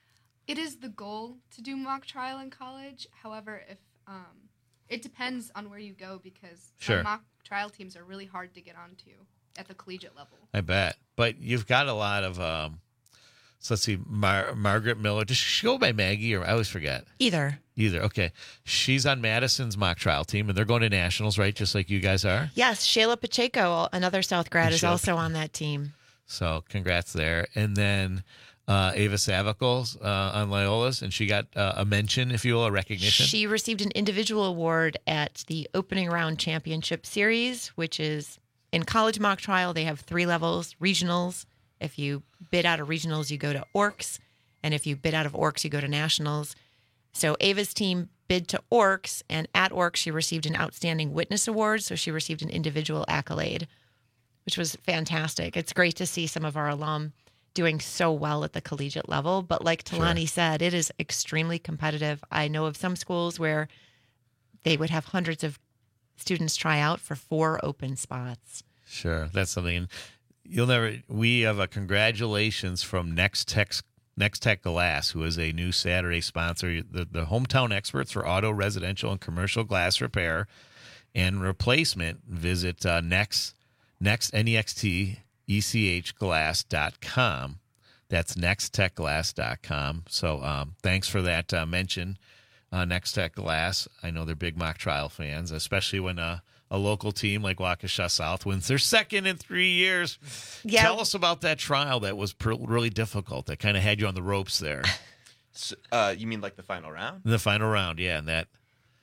It is the goal to do mock trial in college. However, if um, it depends on where you go, because Sure. some mock trial teams are really hard to get onto at the collegiate level. I bet. But you've got a lot of, um, so let's see, Mar- Margaret Miller. Does she go by Maggie, or I always forget? Either. Either. Okay. She's on Madison's mock trial team, and they're going to nationals, right? Just like you guys are? Yes, Shayla Pacheco, another South grad, And is Shayla also on that team. So congrats there. And then uh, Ava Savacols uh, on Loyola's, and she got uh, a mention, if you will, a recognition. She received an individual award at the opening round championship series, which is in college mock trial. They have three levels: regionals. If you bid out of regionals, you go to Orcs. And if you bid out of Orcs, you go to nationals. So Ava's team bid to Orcs, and at Orcs, she received an outstanding witness award. So she received an individual accolade, which was fantastic. It's great to see some of our alum doing so well at the collegiate level. But like Talani Sure. said, it is extremely competitive. I know of some schools where they would have hundreds of students try out for four open spots. Sure. That's something. You'll never, we have a congratulations from Next Tech, Next Tech Glass, who is a new Saturday sponsor, the, the hometown experts for auto, residential, and commercial glass repair and replacement. Visit uh, Next, Next, N E X T, E C H glass dot com. That's next tech glass dot com. So um, thanks for that uh, mention, uh, Next Tech Glass. I know they're big mock trial fans, especially when uh, a local team like Waukesha South wins their second in three years. Yeah. Tell us about that trial that was pr- really difficult, that kind of had you on the ropes there. So, uh, you mean like the final round? The final round, yeah, and that.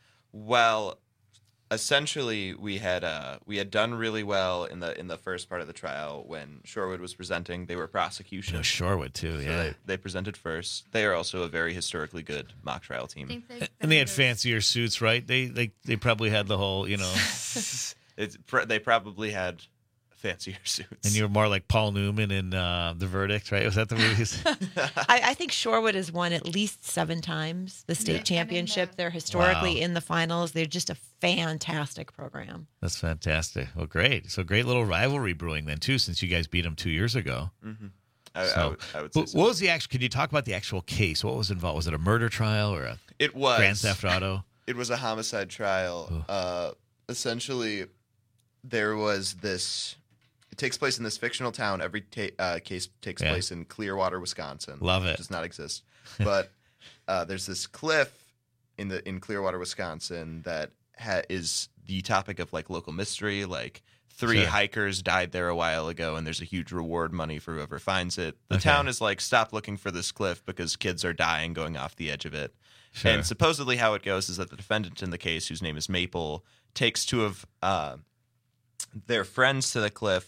Well, essentially, we had uh, we had done really well in the in the first part of the trial when Shorewood was presenting. They were prosecution. You know, Shorewood too, So yeah. they, they presented first. They are also a very historically good mock trial team. And they had fancier suits, right? They they they probably had the whole, you know. It's pr- they probably had fancier suits. And you were more like Paul Newman in uh, The Verdict, right? Was that the movies? I, I think Shorewood has won at least seven times the state Yeah. championship. They're historically Wow. in the finals. They're just a fantastic program. That's fantastic. Well, great. So great little rivalry brewing then too, since you guys beat them two years ago. Mm-hmm. I, So, I would, I would say what, so. what was the actual? Can you talk about the actual case? What was involved? Was it a murder trial or a It was grand theft auto? It was a homicide trial. Uh, essentially, there was this. It takes place in this fictional town. Every ta- uh, case takes Yeah. place in Clearwater, Wisconsin. Love it. Which does not exist. But uh, there's this cliff in the in Clearwater, Wisconsin, that ha- is the topic of like local mystery. Like three Sure. hikers died there a while ago, and there's a huge reward money for whoever finds it. The Okay. town is like, stop looking for this cliff because kids are dying going off the edge of it. Sure. And supposedly how it goes is that the defendant in the case, whose name is Maple, takes two of uh, their friends to the cliff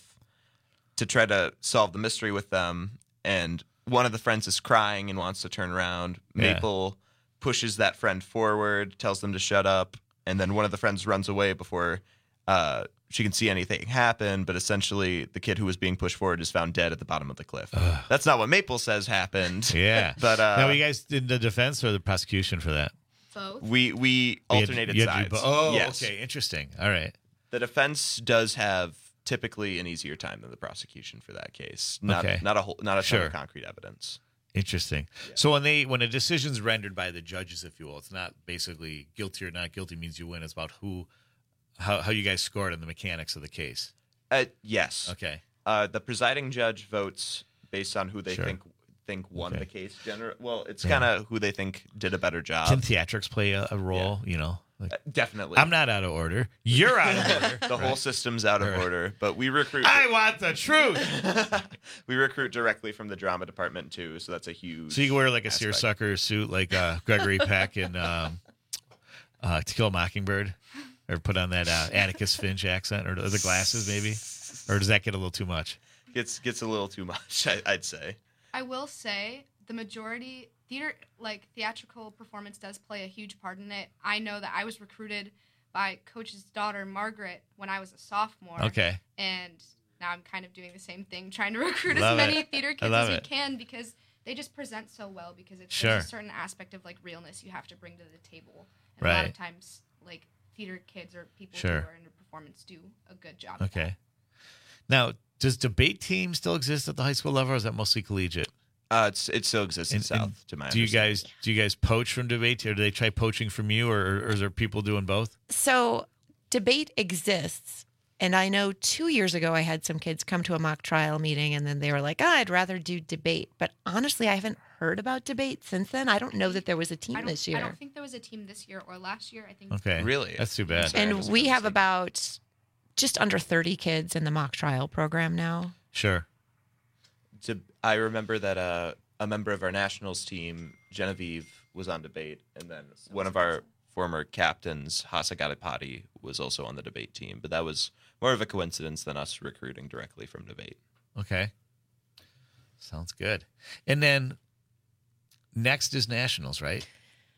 to try to solve the mystery with them. And one of the friends is crying and wants to turn around. Yeah. Maple pushes that friend forward, tells them to shut up. And then one of the friends runs away before uh, she can see anything happen. But essentially, the kid who was being pushed forward is found dead at the bottom of the cliff. That's not what Maple says happened. Yeah. But uh, now, you guys did the defense or the prosecution for that? Both. we we You had- alternated you had to sides. do bo- oh, yes. okay. Interesting. All right. The defense does have typically an easier time than the prosecution for that case. Not Okay. not a whole, not a ton Sure. of concrete evidence. Interesting. So when they when a decision's rendered by the judges, if you will, it's not basically guilty or not guilty means you win. It's about who, how how you guys scored and the mechanics of the case. Uh, yes. Okay. Uh, the presiding judge votes based on who they Sure. think think won Okay. the case. General. Well, it's Yeah. kind of who they think did a better job. Can theatrics play a, a role? You know, like, Uh, definitely. I'm not out of order. You're out of order. The whole Right. system's out of Right. order, but we recruit. I want the truth. We recruit directly from the drama department too, so that's a huge. So you can wear like a aspect. seersucker suit, like uh, Gregory Peck in um, uh, To Kill a Mockingbird, or put on that uh, Atticus Finch accent, or the glasses maybe, or does that get a little too much? Gets gets a little too much, I, I'd say. I will say the majority theater, like theatrical performance, does play a huge part in it. I know that I was recruited by Coach's daughter Margaret when I was a sophomore. Okay. And now I'm kind of doing the same thing, trying to recruit Love as many it. theater I kids love as we it. can because they just present so well. Because it's Sure. there's a certain aspect of like realness you have to bring to the table. And a lot Right. of times, like theater kids or people Sure. who are in a performance do a good job. of Okay. Now, does debate team still exist at the high school level, or is that mostly collegiate? Uh, it's it still exists in And- South, and to my do you understanding. guys do you guys poach from debate, or do they try poaching from you, or, or is there people doing both? So debate exists. And I know two years ago I had some kids come to a mock trial meeting and then they were like, oh, I'd rather do debate. But honestly, I haven't heard about debate since then. I don't know that there was a team I don't, this I year. don't think there was a team this year or last year. I think. Okay, Really? That's too bad. And we have about just under thirty kids in the mock trial program now. Sure. To, I remember that uh, a member of our nationals team, Genevieve, was on debate, and then one of our former captains, Hasa Gadipati, was also on the debate team. But that was more of a coincidence than us recruiting directly from debate. Okay. Sounds good. And then next is nationals, right?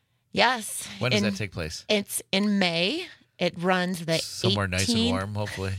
Yes. When does In- that take place? It's in May. It runs the Somewhere nice and eighteenth warm, hopefully.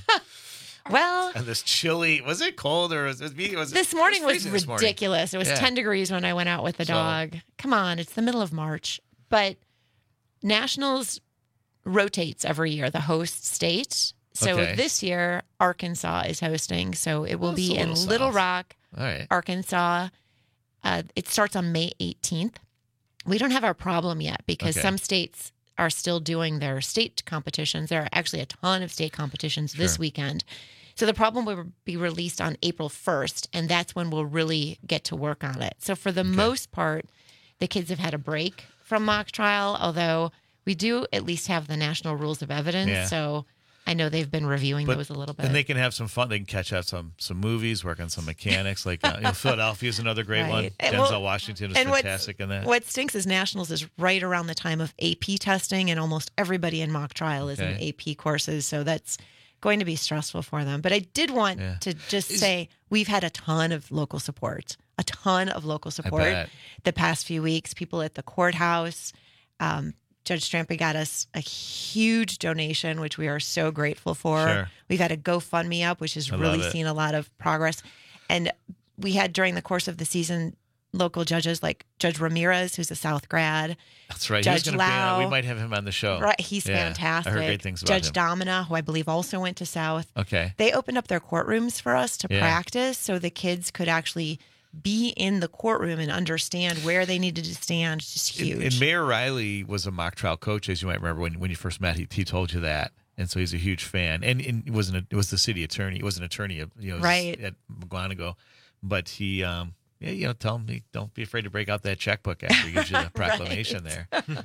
Well, And this chilly, was it cold or was it me? Was this it, morning it was freezing this morning. ridiculous. It was Yeah. ten degrees when I went out with the So- dog. Come on, it's the middle of March. But Nationals rotates every year, the host state. So Okay. this year, Arkansas is hosting. So it will Well, it's be a in little Little south. Rock, All right. Arkansas. Uh, it starts on May eighteenth. We don't have our problem yet because Okay. some states are still doing their state competitions. There are actually a ton of state competitions this Sure. weekend. So the problem will be released on April first, and that's when we'll really get to work on it. So for the most part, the kids have had a break from mock trial, although we do at least have the national rules of evidence. Yeah. So I know they've been reviewing But- those a little bit. And they can have some fun. They can catch up some some movies, work on some mechanics. Like uh, you know, Philadelphia is another great one. Right. And Denzel well- Washington is and what's- fantastic in that. What stinks is nationals is right around the time of A P testing, and almost everybody in mock trial is in Okay. A P courses. So that's going to be stressful for them. But I did want Yeah. to just say we've had a ton of local support, a ton of local support bet. the past few weeks. People at the courthouse. Um, Judge Strampy got us a huge donation, which we are so grateful for. Sure. We've had a GoFundMe up, which has I love really it. seen a lot of progress. And we had during the course of the season local judges like Judge Ramirez, who's a South grad. That's right. Judge He's gonna be on, Lau. we might have him on the show. Right, he's Yeah, fantastic. I heard great things about Judge him. Domina, who I believe also went to South. Okay. They opened up their courtrooms for us to Yeah. practice so the kids could actually be in the courtroom and understand where they needed to stand. It's just huge. And, and Mayor Riley was a mock trial coach, as you might remember when when you first met. He, he told you that, and so he's a huge fan. And, and he wasn't a, it was the city attorney. He was an attorney, you know, Right. at McGuanago, but he, um, yeah, you know, tell him he, don't be afraid to break out that checkbook after he gives you the proclamation there.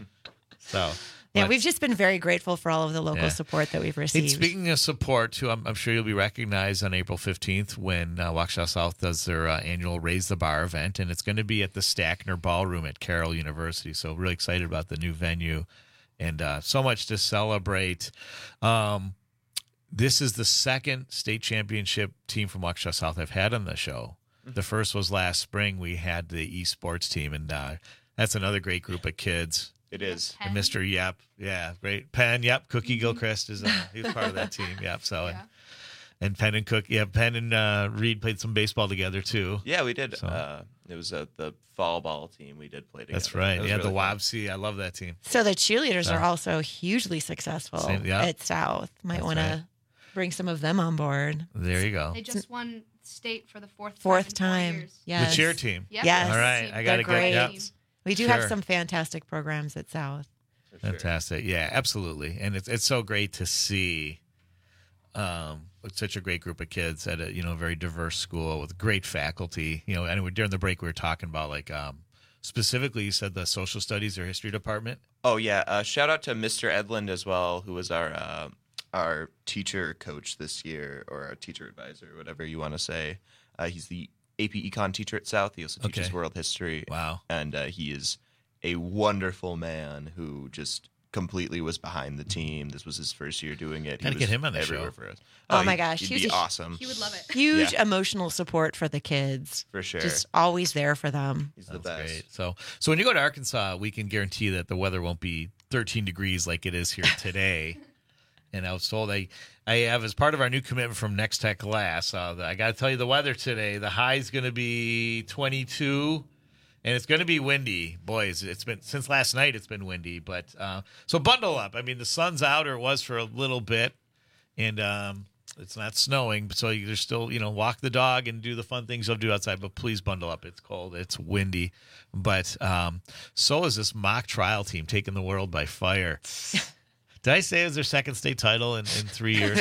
So. yeah, but- we've just been very grateful for all of the local Yeah. support that we've And received. speaking of support, too, I'm, I'm sure you'll be recognized on April fifteenth when uh, Waukesha South does their uh, annual Raise the Bar event, and it's going to be at the Stackner Ballroom at Carroll University. So really excited about the new venue and uh, so much to celebrate. Um, this is the second state championship team from Waukesha South I've had on the show. The first was last spring. We had the esports team, and uh, that's another great group of kids. It is. And Mister Yep, yeah, great. Penn, yep. Cookie Gilchrist is uh, he was part of that team. Yep. So and, and Penn and Cook, yeah, Penn and uh, Reed played some baseball together too. Yeah, we did. So- Uh, it was uh, the fall ball team we did play together. That's right. That was Yeah, really the fun. Wabsy. I love that team. So the cheerleaders Yeah. are also hugely successful Same- yeah. at South. Might That's want to right. bring some of them on board. There you go. They just won state for the fourth Fourth time. in four time. years. Yes. The cheer team. Yep. Yes. All right. I got to They're get. Yep. great. We do Sure. have some fantastic programs at South. Fantastic. Yeah, absolutely. And it's it's so great to see Um, with such a great group of kids at a you know very diverse school with great faculty. You know, and we, during the break we were talking about like um, specifically you said the social studies or history department. Oh yeah, uh, shout out to Mister Edlund as well, who was our uh, our teacher coach this year, or our teacher advisor, whatever you want to say. Uh, he's the A P Econ teacher at South. He also teaches Okay. world history. Wow, and uh, he is a wonderful man who just completely was behind the team. This was his first year doing it. He Gotta was get him on the everywhere show. for us. Oh, he- my gosh, he'd he was be a- awesome. He would love it. Huge Yeah. emotional support for the kids. For sure. Just always there for them. He's the That's best. great. So, so when you go to Arkansas, we can guarantee that the weather won't be thirteen degrees like it is here today. And I was told I, I have as part of our new commitment from Next Tech Glass. Uh, I got to tell you the weather today. The high is going to be twenty-two, and it's going to be windy. Boys, it's been since last night. It's been windy, but uh, so bundle up. I mean, the sun's out, or it was for a little bit, and um, it's not snowing. So you there's still you know walk the dog and do the fun things you'll do outside. But please bundle up. It's cold. It's windy, but um, so is this mock trial team taking the world by fire. Did I say it was their second state title in, in three years?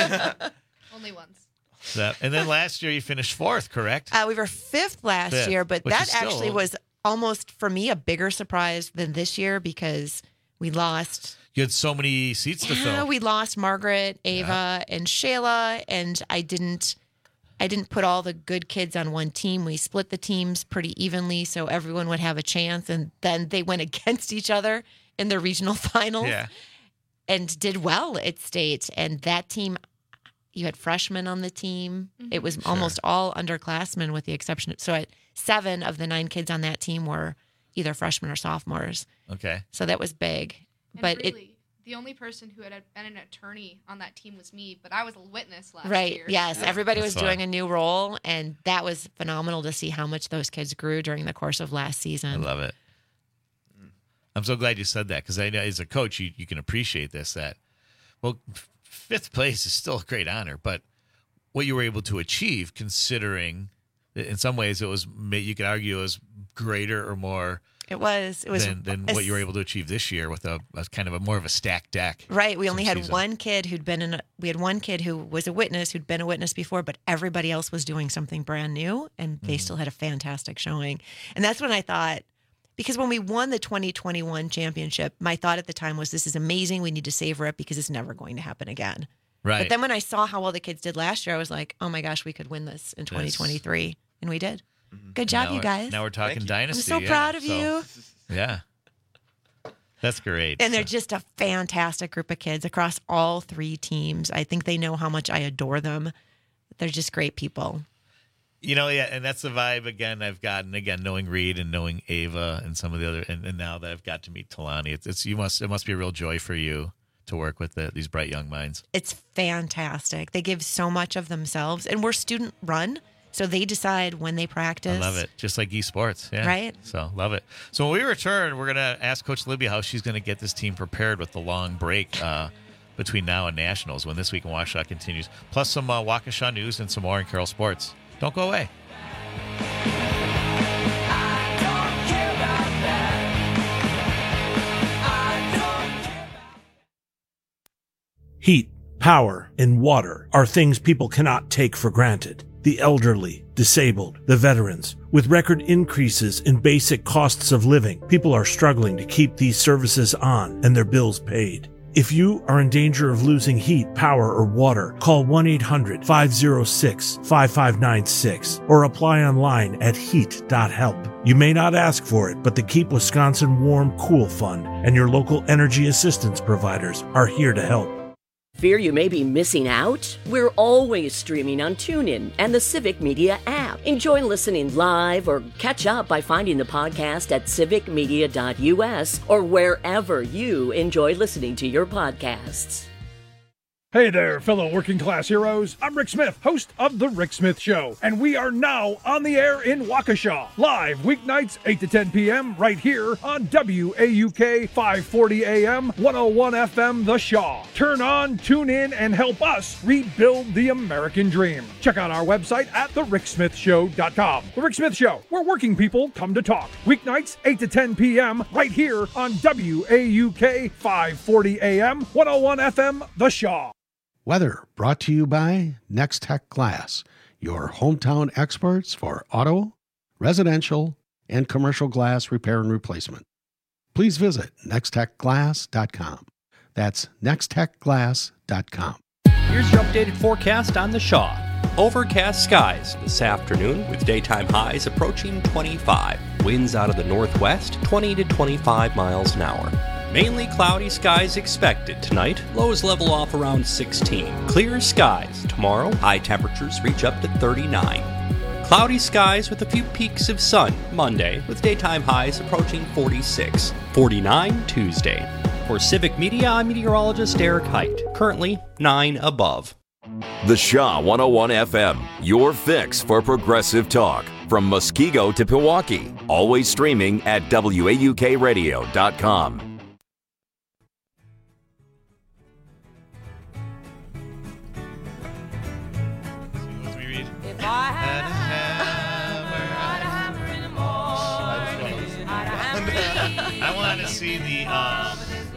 Only once. That, and then last year you finished fourth, correct? Uh, we were fifth last Fifth, year, but which that is still- actually was almost, for me, a bigger surprise than this year because we lost. You had so many seats to Yeah, fill. we lost Margaret, Ava, and Shayla, and I didn't. I didn't put all the good kids on one team. We split the teams pretty evenly so everyone would have a chance, and then they went against each other in the regional finals. Yeah. And did well at state. And that team, you had freshmen on the team. It was almost all underclassmen with the exception of, so at seven of the nine kids on that team were either freshmen or sophomores. Okay. So that was big. And but really, the only person who had been an attorney on that team was me, but I was a witness last it, right. year. Yes. so- Everybody That's was doing fun. a new role. And that was phenomenal to see how much those kids grew during the course of last I season. love it. I'm so glad you said that because I know as a coach, you, you can appreciate this. That, well, f- fifth place is still a great honor, but what you were able to achieve, considering that in some ways it was, you could argue it was greater or more It was. It was than, than a what you were able to achieve this year with a, a kind of a more of a stacked deck. Right. We only some had season. one kid who'd been in, a, we had one kid who was a witness, who'd been a witness before, but everybody else was doing something brand new and they still had a fantastic showing. And that's when I thought, because when we won the twenty twenty-one championship, my thought at the time was, this is amazing. We need to savor it because it's never going to happen again. Right. But then when I saw how well the kids did last year, I was like, oh my gosh, we could win this in twenty twenty-three. And we did. Good job, Now you we're- guys. Now we're talking I'm dynasty. so yeah. proud of So- you. Yeah. That's great. And they're just a fantastic group of kids across all three teams. I think they know how much I adore them. They're just great people. You know, yeah, and that's the vibe again I've gotten again knowing Reed and knowing Ava and some of the other, and, and now that I've got to meet Talani, it's, it's you must it must be a real joy for you to work with the, these bright young minds. It's fantastic. They give so much of themselves, and we're student run, so they decide when they practice. I love it, just like esports, yeah. Right? So love it. So when we return, we're gonna ask Coach Libby how she's gonna get this team prepared with the long break uh, between now and nationals when This Week in Waukesha continues. Plus some uh, Waukesha news and some more in Carroll sports. Don't go away. Heat, power, and water are things people cannot take for granted. The elderly, disabled, the veterans. With record increases in basic costs of living, people are struggling to keep these services on and their bills paid. If you are in danger of losing heat, power, or water, call one eight hundred, five oh six, five five nine six or apply online at heat dot help. You may not ask for it, but the Keep Wisconsin Warm Cool Fund and your local energy assistance providers are here to help. Fear you may be missing out? We're always streaming on TuneIn and the Civic Media app. Enjoy listening live or catch up by finding the podcast at civic media dot u s or wherever you enjoy listening to your podcasts. Hey there, fellow working class heroes. I'm Rick Smith, host of The Rick Smith Show, and we are now on the air in Waukesha, live weeknights eight to ten p.m. right here on W A U K five forty A M, one oh one F M The Shaw. Turn on, tune in, and help us rebuild the American dream. Check out our website at the rick smith show dot com. The Rick Smith Show, where working people come to talk. Weeknights eight to ten p.m. right here on W A U K five forty A M, one oh one F M The Shaw. Weather brought to you by Next Tech Glass, your hometown experts for auto, residential, and commercial glass repair and replacement. Please visit next tech glass dot com. That's next tech glass dot com. Here's your updated forecast on the Shaw. Overcast skies this afternoon with daytime highs approaching twenty-five. Winds out of the northwest, twenty to twenty-five miles an hour. Mainly cloudy skies expected tonight. Lows level off around sixteen. Clear skies tomorrow. High temperatures reach up to thirty-nine. Cloudy skies with a few peaks of sun Monday with daytime highs approaching forty-six. forty-nine Tuesday. For Civic Media, I'm meteorologist Eric Height. Currently nine above. The Shaw one oh one F M, your fix for progressive talk. From Muskego to Pewaukee. Always streaming at W A U K radio dot com. I want to see the um,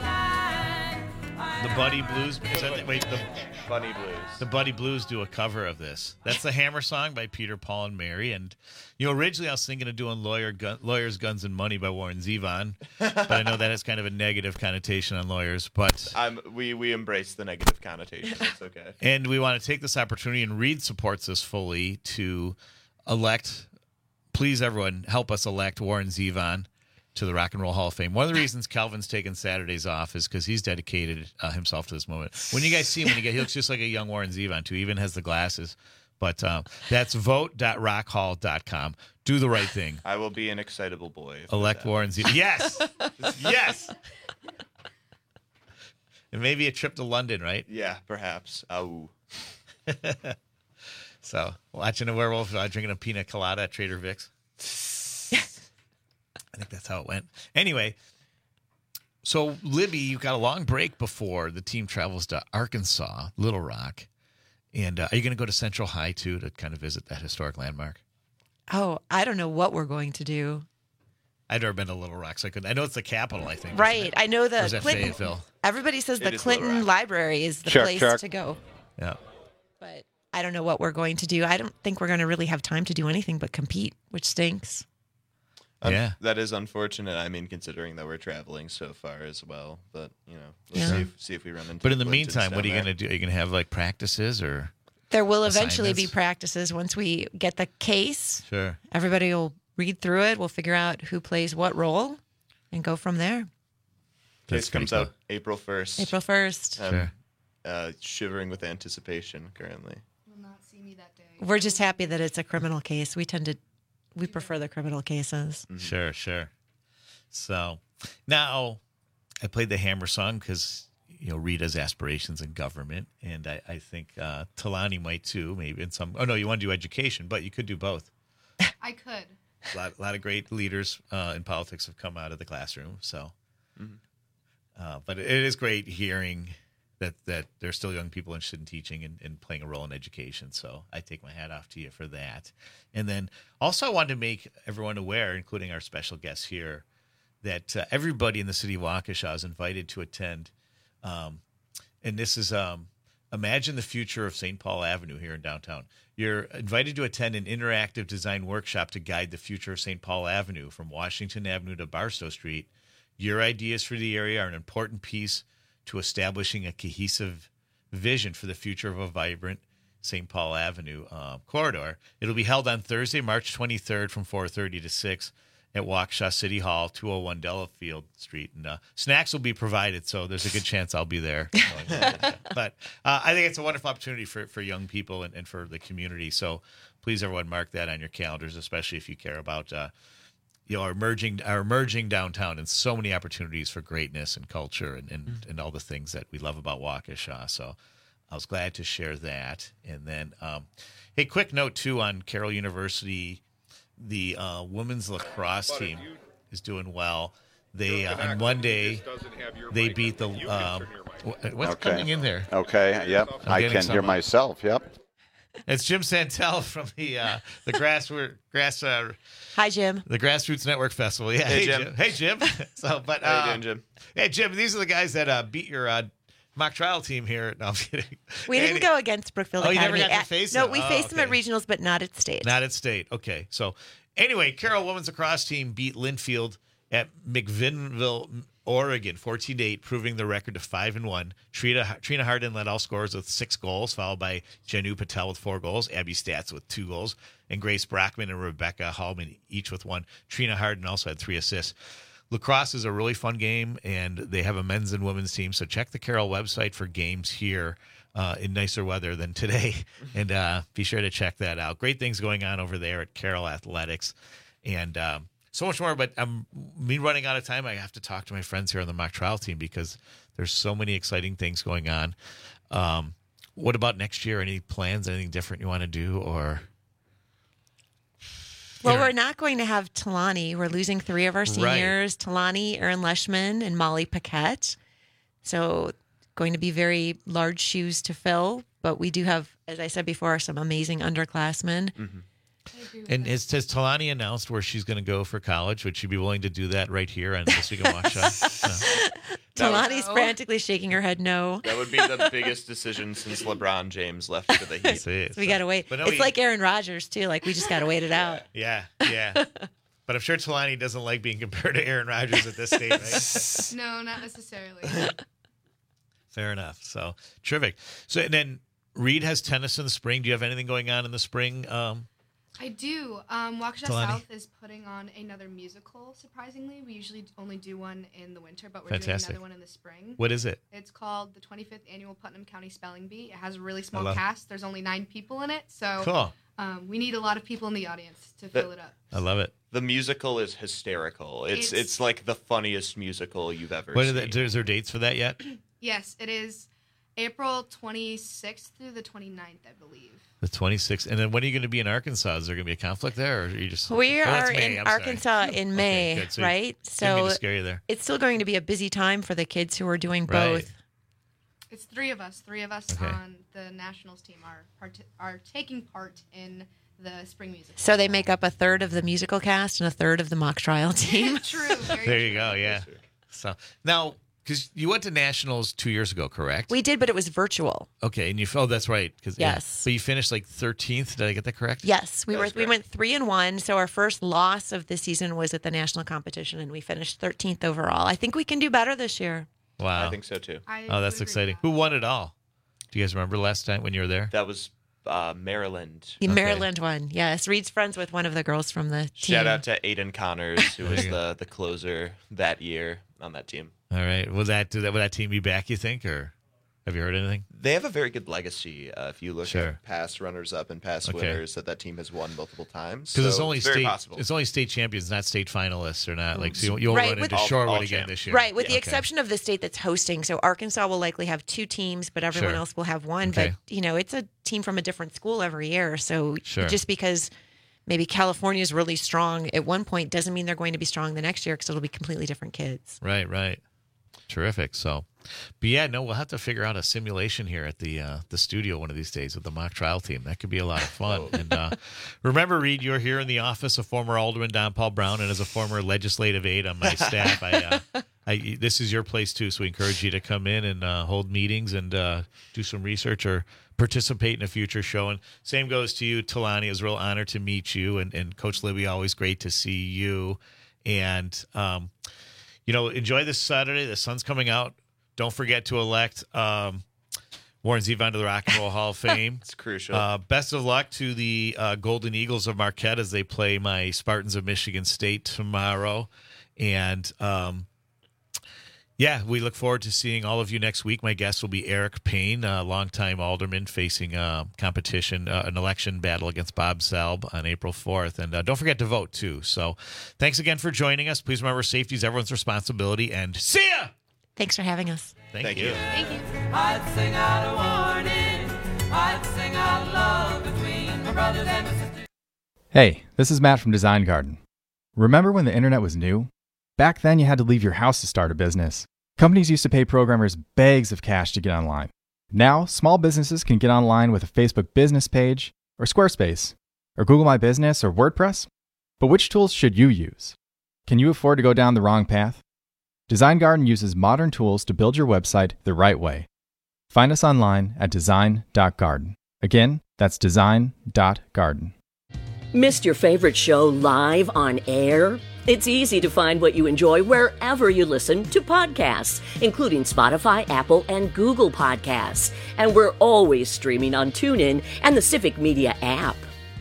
the Buddy Blues. Is that the, wait the Bunny Blues? The Buddy Blues do a cover of this. That's the Hammer song by Peter, Paul, and Mary. And you know, originally I was thinking of doing Lawyer, Gun, Lawyers, Guns, and Money by Warren Zevon, but I know that has kind of a negative connotation on lawyers. But I'm, we we embrace the negative connotation. It's okay. And we want to take this opportunity, and Reed supports this fully, to elect. Please, everyone, help us elect Warren Zevon to the Rock and Roll Hall of Fame. One of the reasons Calvin's taken Saturdays off is because he's dedicated uh, himself to this moment. When you guys see him, when you get, he looks just like a young Warren Zevon, too. He even has the glasses. But um, that's vote dot rock hall dot com. Do the right thing. I will be an excitable boy. Elect Warren Zevon. Yes! Yes! And maybe a trip to London, right? Yeah, perhaps. Oh. So, watching a werewolf, uh, drinking a pina colada at Trader Vic's. I think that's how it went. Anyway, so Libby, you've got a long break before the team travels to Arkansas, Little Rock. And uh, are you going to go to Central High, too, to kind of visit that historic landmark? Oh, I don't know what we're going to do. I've never been to Little Rock, so I couldn't. I know it's the capital, I think. Right. I know the Or is that Clinton. Fayetteville? Everybody says It the is Little Clinton Rock. Library is the Check, place check. to go. Yeah. But I don't know what we're going to do. I don't think we're going to really have time to do anything but compete, which stinks. Um, Yeah. that is unfortunate. I mean, considering that we're traveling so far as well, but you know, we'll Yeah. see, if, see if we run into. But in the Clintons meantime, down what are you there. going to do? Are you going to have, like, practices or? There will eventually be Assignments? practices once we get the case. Sure. Everybody will read through it. We'll figure out who plays what role and go from there. Case comes out April first. April first. I'm Sure. uh, shivering with anticipation currently. We're just happy that it's a criminal case. We tend to, we prefer the criminal cases. Sure, sure. So now I played the Hammer song because, you know, Reed has aspirations in government. And I, I think uh, Talani might too, maybe in some. Oh, no, you want to do education, but you could do both. I could. A lot, a lot of great leaders uh, in politics have come out of the classroom. So, Mhm. uh, but it is great hearing that, that there's still young people interested in teaching and, and playing a role in education. So I take my hat off to you for that. And then also I wanted to make everyone aware, including our special guests here, that uh, everybody in the city of Waukesha is invited to attend. Um, and this is um, Imagine the Future of Saint Paul Avenue here in downtown. You're invited to attend an interactive design workshop to guide the future of Saint Paul Avenue from Washington Avenue to Barstow Street. Your ideas for the area are an important piece to establishing a cohesive vision for the future of a vibrant Saint Paul Avenue uh, corridor. It'll be held on Thursday, March twenty-third from four thirty to six at Waukesha City Hall, two oh one Delafield Street. And uh, snacks will be provided, so there's a good chance I'll be there. But uh, I think it's a wonderful opportunity for, for young people and, and for the community. So please, everyone, mark that on your calendars, especially if you care about uh, you know, our emerging, our emerging downtown and so many opportunities for greatness and culture and, and, mm. and all the things that we love about Waukesha. So I was glad to share that. And then, um, hey, quick note, too, on Carroll University. The uh, women's lacrosse team is doing well. They uh, on Monday they beat the um, what's Okay. coming in there? Okay, yep. I'm I getting can hear some- myself, yep. It's Jim Santel from the uh, the grassroots grass uh, Hi, Jim. the Grassroots Network Festival. Yeah, Hey, hey, Jim. Jim. Hey Jim. So, but How you uh, doing, Jim? Hey Jim, these are the guys that uh, beat your uh, mock trial team here. No, I'm kidding. We didn't And- go against Brookfield Oh, you Academy. never got to At- face No, them? we Oh, faced them at okay. regionals, but not at state. Not at state. Okay. So anyway, Carroll women's lacrosse team beat Linfield at McVinnville, Oregon, fourteen to eight, proving the record to five and one. Trina, Trina Hardin led all scorers with six goals, followed by Janu Patel with four goals, Abby Stats with two goals, and Grace Brockman and Rebecca Hallman each with one. Trina Hardin also had three assists. Lacrosse is a really fun game, and they have a men's and women's team. So check the Carroll website for games here uh, in nicer weather than today, and uh, be sure to check that out. Great things going on over there at Carroll Athletics, and um, so much more. But I'm me running out of time. I have to talk to my friends here on the mock trial team because there's so many exciting things going on. Um, what about next year? Any plans? Anything different you want to do, or? Well, we're not going to have Talani. We're losing three of our seniors, Talani, Erin Leishman, and Molly Paquette. So going to be very large shoes to fill. But we do have, as I said before, some amazing underclassmen. Mm-hmm. And has, has Talani announced where she's going to go for college? Would she be willing to do that right here on This Week in Waukesha? No. Talani's frantically shaking her head no. That would be the biggest decision since LeBron James left for the Heat. So we got to wait. But no, it's we- like Aaron Rodgers, too. Like, we just got to wait it out. Yeah, yeah. But I'm sure Talani doesn't like being compared to Aaron Rodgers at this state, right? No, not necessarily. Fair enough. So terrific. So and then Reed has tennis in the spring. Do you have anything going on in the spring? Um, I do. Um, Waukesha Talani? South is putting on another musical, surprisingly. We usually only do one in the winter, but we're Fantastic. doing another one in the spring. What is it? It's called the twenty-fifth Annual Putnam County Spelling Bee. It has a really I small love it. cast. There's only nine people in it, so Cool. um, we need a lot of people in the audience to The- fill it up. I love it. The musical is hysterical. It's It's- it's, like the funniest musical you've ever What are seen. the, is there dates for that yet? Yes, it is April twenty-sixth through the twenty-ninth, I believe. The twenty-sixth. And then when are you going to be in Arkansas? Is there going to be a conflict there, or are you just? We Oh, that's are May, in I'm sorry. Arkansas in May, good. So right? didn't mean to So scare you there. it's still going to be a busy time for the kids who are doing Right. both. It's three of us. Three of us Okay. on the nationals team are part- are taking part in the spring musical. So they make up a third of the musical cast and a third of the mock trial team. True. Very There you go. Yeah. So now, because you went to nationals two years ago, correct? We did, but it was virtual. Okay, and you oh, that's right. Cause, Yes. But you finished like thirteenth. Did I get that correct? Yes, we were. We went three and one. So our first loss of the season was at the national competition, and we finished thirteenth overall. I think we can do better this year. Wow. I think so too. I Oh, that's exciting. Who won it all? Do you guys remember last time when you were there? That was uh, Maryland. The Maryland one, yes. Reed's friends with one of the girls from the team. Shout out to Aiden Connors, who There was you the, the closer that year on that team. All right. Will that will that team be back? You think, or have you heard anything? They have a very good legacy. Uh, if you look Sure. at past runners-up and past Okay. winners, that that team has won multiple times. Because it's So only very state. possible. It's only state champions, not state finalists, or not like. So you, you'll Right, run with- into All- Shorewood all again champ. this year, Right, with the Okay. exception of the state that's hosting. So Arkansas will likely have two teams, but everyone Sure. else will have one. Okay. But, you know, it's a team from a different school every year. So Sure. just because maybe California is really strong at one point doesn't mean they're going to be strong the next year because it'll be completely different kids. Right, right. Terrific. So, but yeah, no, we'll have to figure out a simulation here at the uh, the studio one of these days with the mock trial team. That could be a lot of fun. And uh, remember, Reed, you're here in the office of former Alderman Don Paul Brown, and as a former legislative aide on my staff, I, uh, I this is your place too. So we encourage you to come in and uh, hold meetings and uh, do some research or participate in a future show. And same goes to you, Talani. It was a real honor to meet you, and, and Coach Libby, always great to see you. And um, you know, enjoy this Saturday. The sun's coming out. Don't forget to elect um, Warren Zevon to the Rock and Roll Hall of Fame. It's crucial. Uh, best of luck to the uh, Golden Eagles of Marquette as they play my Spartans of Michigan State tomorrow. And um, yeah, we look forward to seeing all of you next week. My guest will be Eric Payne, a longtime alderman facing a competition, uh, an election battle against Bob Selb on April fourth. And uh, don't forget to vote, too. So thanks again for joining us. Please remember, safety is everyone's responsibility. And see ya! Thanks for having us. Thank, Thank you. you. Thank you. I'd sing out a warning. I'd sing out love between my brothers and my sisters. Hey, this is Matt from Design Garden. Remember when the internet was new? Back then, you had to leave your house to start a business. Companies used to pay programmers bags of cash to get online. Now, small businesses can get online with a Facebook business page, or Squarespace, or Google My Business, or WordPress. But which tools should you use? Can you afford to go down the wrong path? Design Garden uses modern tools to build your website the right way, Find us online at design dot garden. Again, that's design dot garden. Missed your favorite show live on air? It's easy to find what you enjoy wherever you listen to podcasts, including Spotify, Apple, and Google Podcasts. And we're always streaming on TuneIn and the Civic Media app.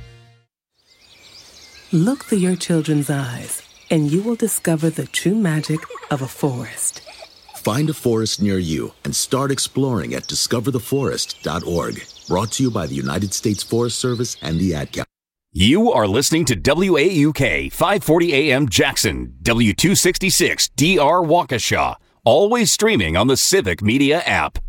Look through your children's eyes, and you will discover the true magic of a forest. Find a forest near you and start exploring at discover the forest dot org. Brought to you by the United States Forest Service and the Ad Council. You are listening to W A U K five forty A M Jackson, W two sixty-six D R Waukesha, always streaming on the Civic Media app.